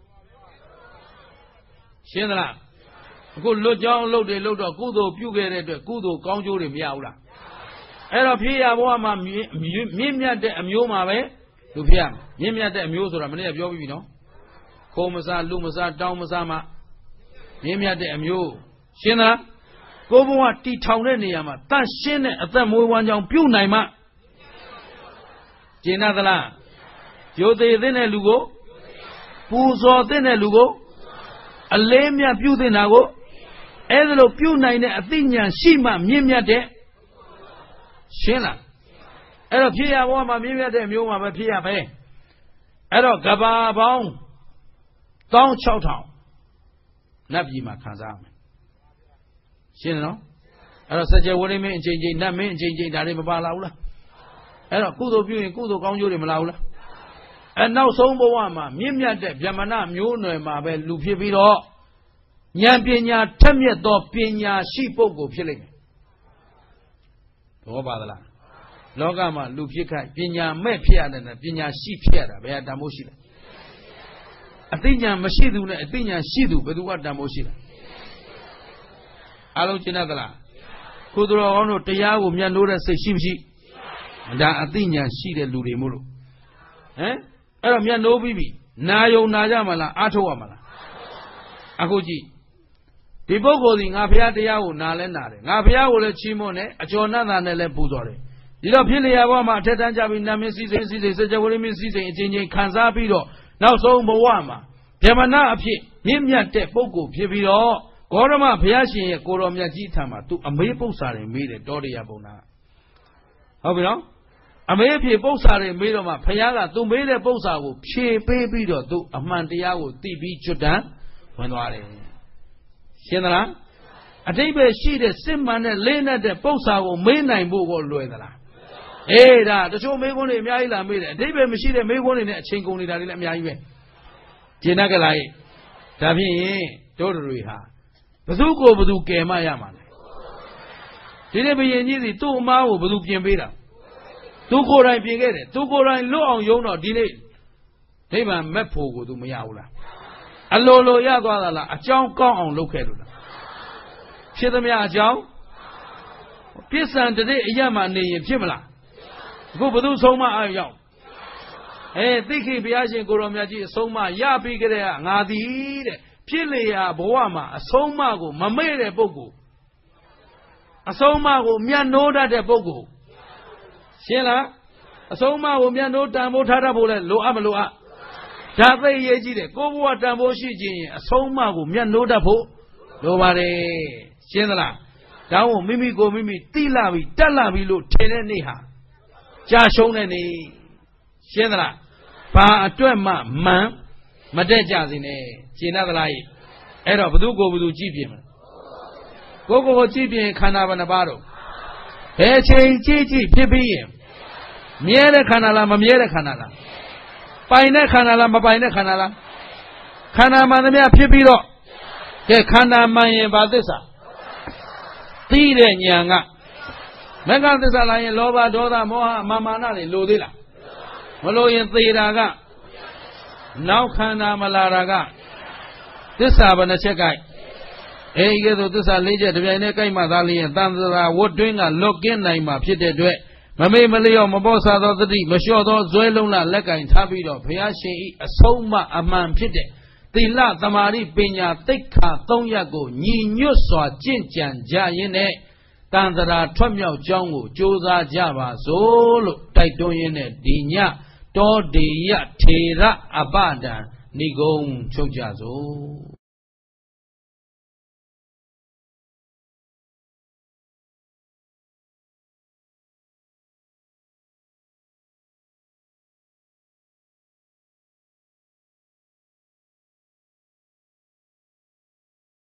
ရှင်းသလားအခုလွတ်ကြောင်းလုပ်တယ်လို့တော့ကုသိုလ်ပြုခဲ့တဲ့အတွက်ကုသိုလ်ကောင်းကျိုးတွေမရဘူးလားအဲ့တော့ဖြစ်ရဘဝမှာမြင့်မြတ်တဲ့အမျိုးမှာပဲသူဖြစ်ရမြင့်မြတ်တဲ့အမျိုးဆိုတာမနေ့ကပြောပြီးပြီနော်ခိုးမစားလူမစားတောင်းမစားမှမြင့်မြတ်တဲ့အမျိုးရှင်းသလားကိုဘဝတီထောင်တဲ့နေရာမှာတန့်ရှင်းတဲ့အသက်မွေးဝမ်းကြောင်းပြုနိုင်မှကျင်နာသလားရိုသေတဲ့လူကိုပူဇော်တဲ့လူကိုအလေးမြတ်ပြုတဲ့နာကိုအဲ့ဒါလိုပြုနိုင်တဲ့အသိဉာဏ်ရှိမှမြင့်မြတ်တဲ့ရှင်းလားအဲ့တော့ဖြစ်ရဘဝမှာမြင့်မြတ်တဲ့မျိုးမှာပဲဖြစ်ရပဲအဲ့တော့ကဘာပေါင်း၁၆၀၀၀နတ်ပြည်မှာခံစားရမယ်ရှင်းတယ်နော်အဲ့တော့စัจ java ဝိရိမင်းအချိန်ချင်းနတ်မင်းအချိန်ချင်းဒါတွေမပါလာဘူးလားအဲ့တော့ကုသိုလ်ပြုရင်ကုသိုလ်ကောင်းကျိုးတွေမလာဘူးလားအဲနောက်ဆုံးဘဝမှာမြင့်မြတ်တဲ့ဗျမနမျိုးနွယ်မှာပဲလူဖြစ်ပြီးတော့ဉာဏ်ပညာထက်မြက်သောပညာရှိပုဂ္ဂိုလ်ဖြစ်လိမ့်မယ်သဘောပါသလားလောကမှာလူဖြစ်ခိုက်ပညာမဲ့ဖြစ်ရတယ်နဲ့ပညာရှိဖြစ်ရတာဘယ်ဟာတန်ဖိုးရှိလဲအသိဉာဏ်မရှိသူနဲ့အသိဉာဏ်ရှိသူဘယ်သူကတန်ဖိုးရှိလဲအားလုံးရှင်းသလားကိုသူတော်ကောင်းတို့တရားကိုမြတ်လို့တဲ့စိတ်ရှိမရှိဒါအသိဉာဏ်ရှိတဲ့လူတွေမို့လို့ဟမ်အဲ့တော့မြတ်လို့ပြီးပြီနာယုံနာကြမလားအားထုတ်ရမလားအခုကြည့်ဒီပုဂ္ဂိုလ်စီငါဘုရားတရားကိုနာလဲနာတယ်ငါဘုရားကိုလည်းချီးမွမ်းတယ်အကျော်နတ်သားနဲ့လည်းပူဇော်တယ်ဒီတော့ဖြစ်လျာဘဝမှာအထက်တန်းကြပြီးနာမည်စည်းစိမ်စည်းစိမ်စကြဝဠာမင်းစည်းစိမ်အချင်းချင်းခံစားပြီးတော့နောက်ဆုံးဘဝမှာဗျမနာအဖြစ်မြင့်မြတ်တဲ့ပုဂ္ဂိုလ်ဖြစ်ပြီးတော့ဂေါရမဘုရားရှင်ရဲ့ကိုတော်မြတ်ကြီးထံမှာသူအမေးပု္ပ္ပာတွေမေးတယ်တောတရားပုံနာဟုတ်ပြီနော်အမေးဖြေပု္ပ္ပာတွေမေးတော့မှဘုရားကသူမေးတဲ့ပု္ပ္ပာကိုဖြေပေးပြီးတော့သူအမှန်တရားကိုသိပြီးကျွတ်တန်းဝင်သွားတယ်ရှင်းသလားအတိတ်ပဲရှိတဲ့စစ်မှန်တဲ့လေးနဲ့တဲ့ပု္ပ္ပာကိုမေးနိုင်ဖို့ကိုလွယ်သလားအေးဒါတချို့မေးခွန်းတွေအများကြီးလာမေးတယ်အတိတ်ပဲမရှိတဲ့မေးခွန်းတွေနဲ့အချိန်ကုန်နေတာတွေလည်းအများကြီးပဲကျင်တတ်ကြလားဒါဖြင့်တို့တွေဟာဘသူကိုဘသူကယ်မရမှာလဲဒီနေ့ဘယင်ကြီးစီသူ့အမားကိုဘသူပြင်ပေးတာသူကိုယ်တိုင်ပြင်ခဲ့တယ်သူကိုယ်တိုင်လွတ်အောင်ယုံတော့ဒီနေ့ဒိဗ္ဗံမက်ဖို့ကိုသူမရဘူးလားအလိုလိုရသွားတာလားအကြောင်းကောင်းအောင်လုပ်ခဲ့လို့လားဖြစ်သမျှအကြောင်းပြစ္ဆန်တည်းအရမှနေရင်ဖြစ်မလားအခုဘသူဆုံးမအားရောက်အဲသိခိဘုရားရှင်ကိုရောမြတ်ကြီးအဆုံးမရပြီးကြတဲ့ကငါသည်တဲ့ဖြစ်လေရာဘဝမှာအဆုံးအမကိုမမေ့တဲ့ပုဂ္ဂိုလ်အဆုံးအမကိုမြတ်နိုးတတ်တဲ့ပုဂ္ဂိုလ်ရှင်းလားအဆုံးအမကိုမြတ်နိုးတန်ဖိုးထားတတ်ဖို့လဲလိုအပ်မလိုအပ်ဒါသိရေးကြည့်တယ်ကိုဘဝတန်ဖိုးရှိခြင်းရင်အဆုံးအမကိုမြတ်နိုးတတ်ဖို့လိုပါတယ်ရှင်းသလားဒါကိုမိမိကိုမိမိတိလာပြီးတက်လာပြီးလို့ထင်တဲ့နေ့ဟာကြာရှုံးတဲ့နေ့ရှင်းသလားဘာအတွက်မှမှန်မတက်ကြစေနဲ့ရှင်းသလားအဲ့တော့ဘသူကိုဘသူကြည့်ပြင်မလဲကိုကိုကိုကြည့်ပြင်ခန္ဓာဘယ်နှပါတော့ဘယ်ချိန်ကြည့်ကြည့်ဖြစ်ပြီးရင်မြဲတဲ့ခန္ဓာလားမမြဲတဲ့ခန္ဓာလားပိုင်တဲ့ခန္ဓာလားမပိုင်တဲ့ခန္ဓာလားခန္ဓာမှန်သမျှဖြစ်ပြီးတော့ကဲခန္ဓာမှန်ရင်ဘာသစ္စာသိတဲ့ဉာဏ်ကမဂ္ဂသစ္စာလာရင်လောဘဒေါသမောဟမာမာနတွေလိုသေးလားမလိုရင်သေတာကနောက်ခန္ဓာမလာတာကသစ္စာဘယ်နှချက်ကဲအဲဒီကဲဆိုသစ္စာလေးချက်တစ်ပြိုင်တည်းကိုက်မှသာလျင်တန်ត្រာဝတ်တွင်းကလွတ်ကင်းနိုင်မှာဖြစ်တဲ့အတွက်မမေ့မလျော့မပေါ်ဆသောသတိမလျှော့သောဇွဲလုံးလလက်ကင်ထားပြီးတော့ဘုရားရှင်ဤအဆုံးအမအမှန်ဖြစ်တဲ့သီလသမာဓိပညာသိက္ခာသုံးရပ်ကိုညီညွတ်စွာကျင့်ကြံကြရင်းနဲ့တန်ត្រာထွက်မြောက်ကြောင်းကိုကြိုးစားကြပါစို့လို့တိုက်တွန်းရင်းနဲ့ဒီညတောဒေယထေရအပဒံဏိဂုံချုပ်ကြစို့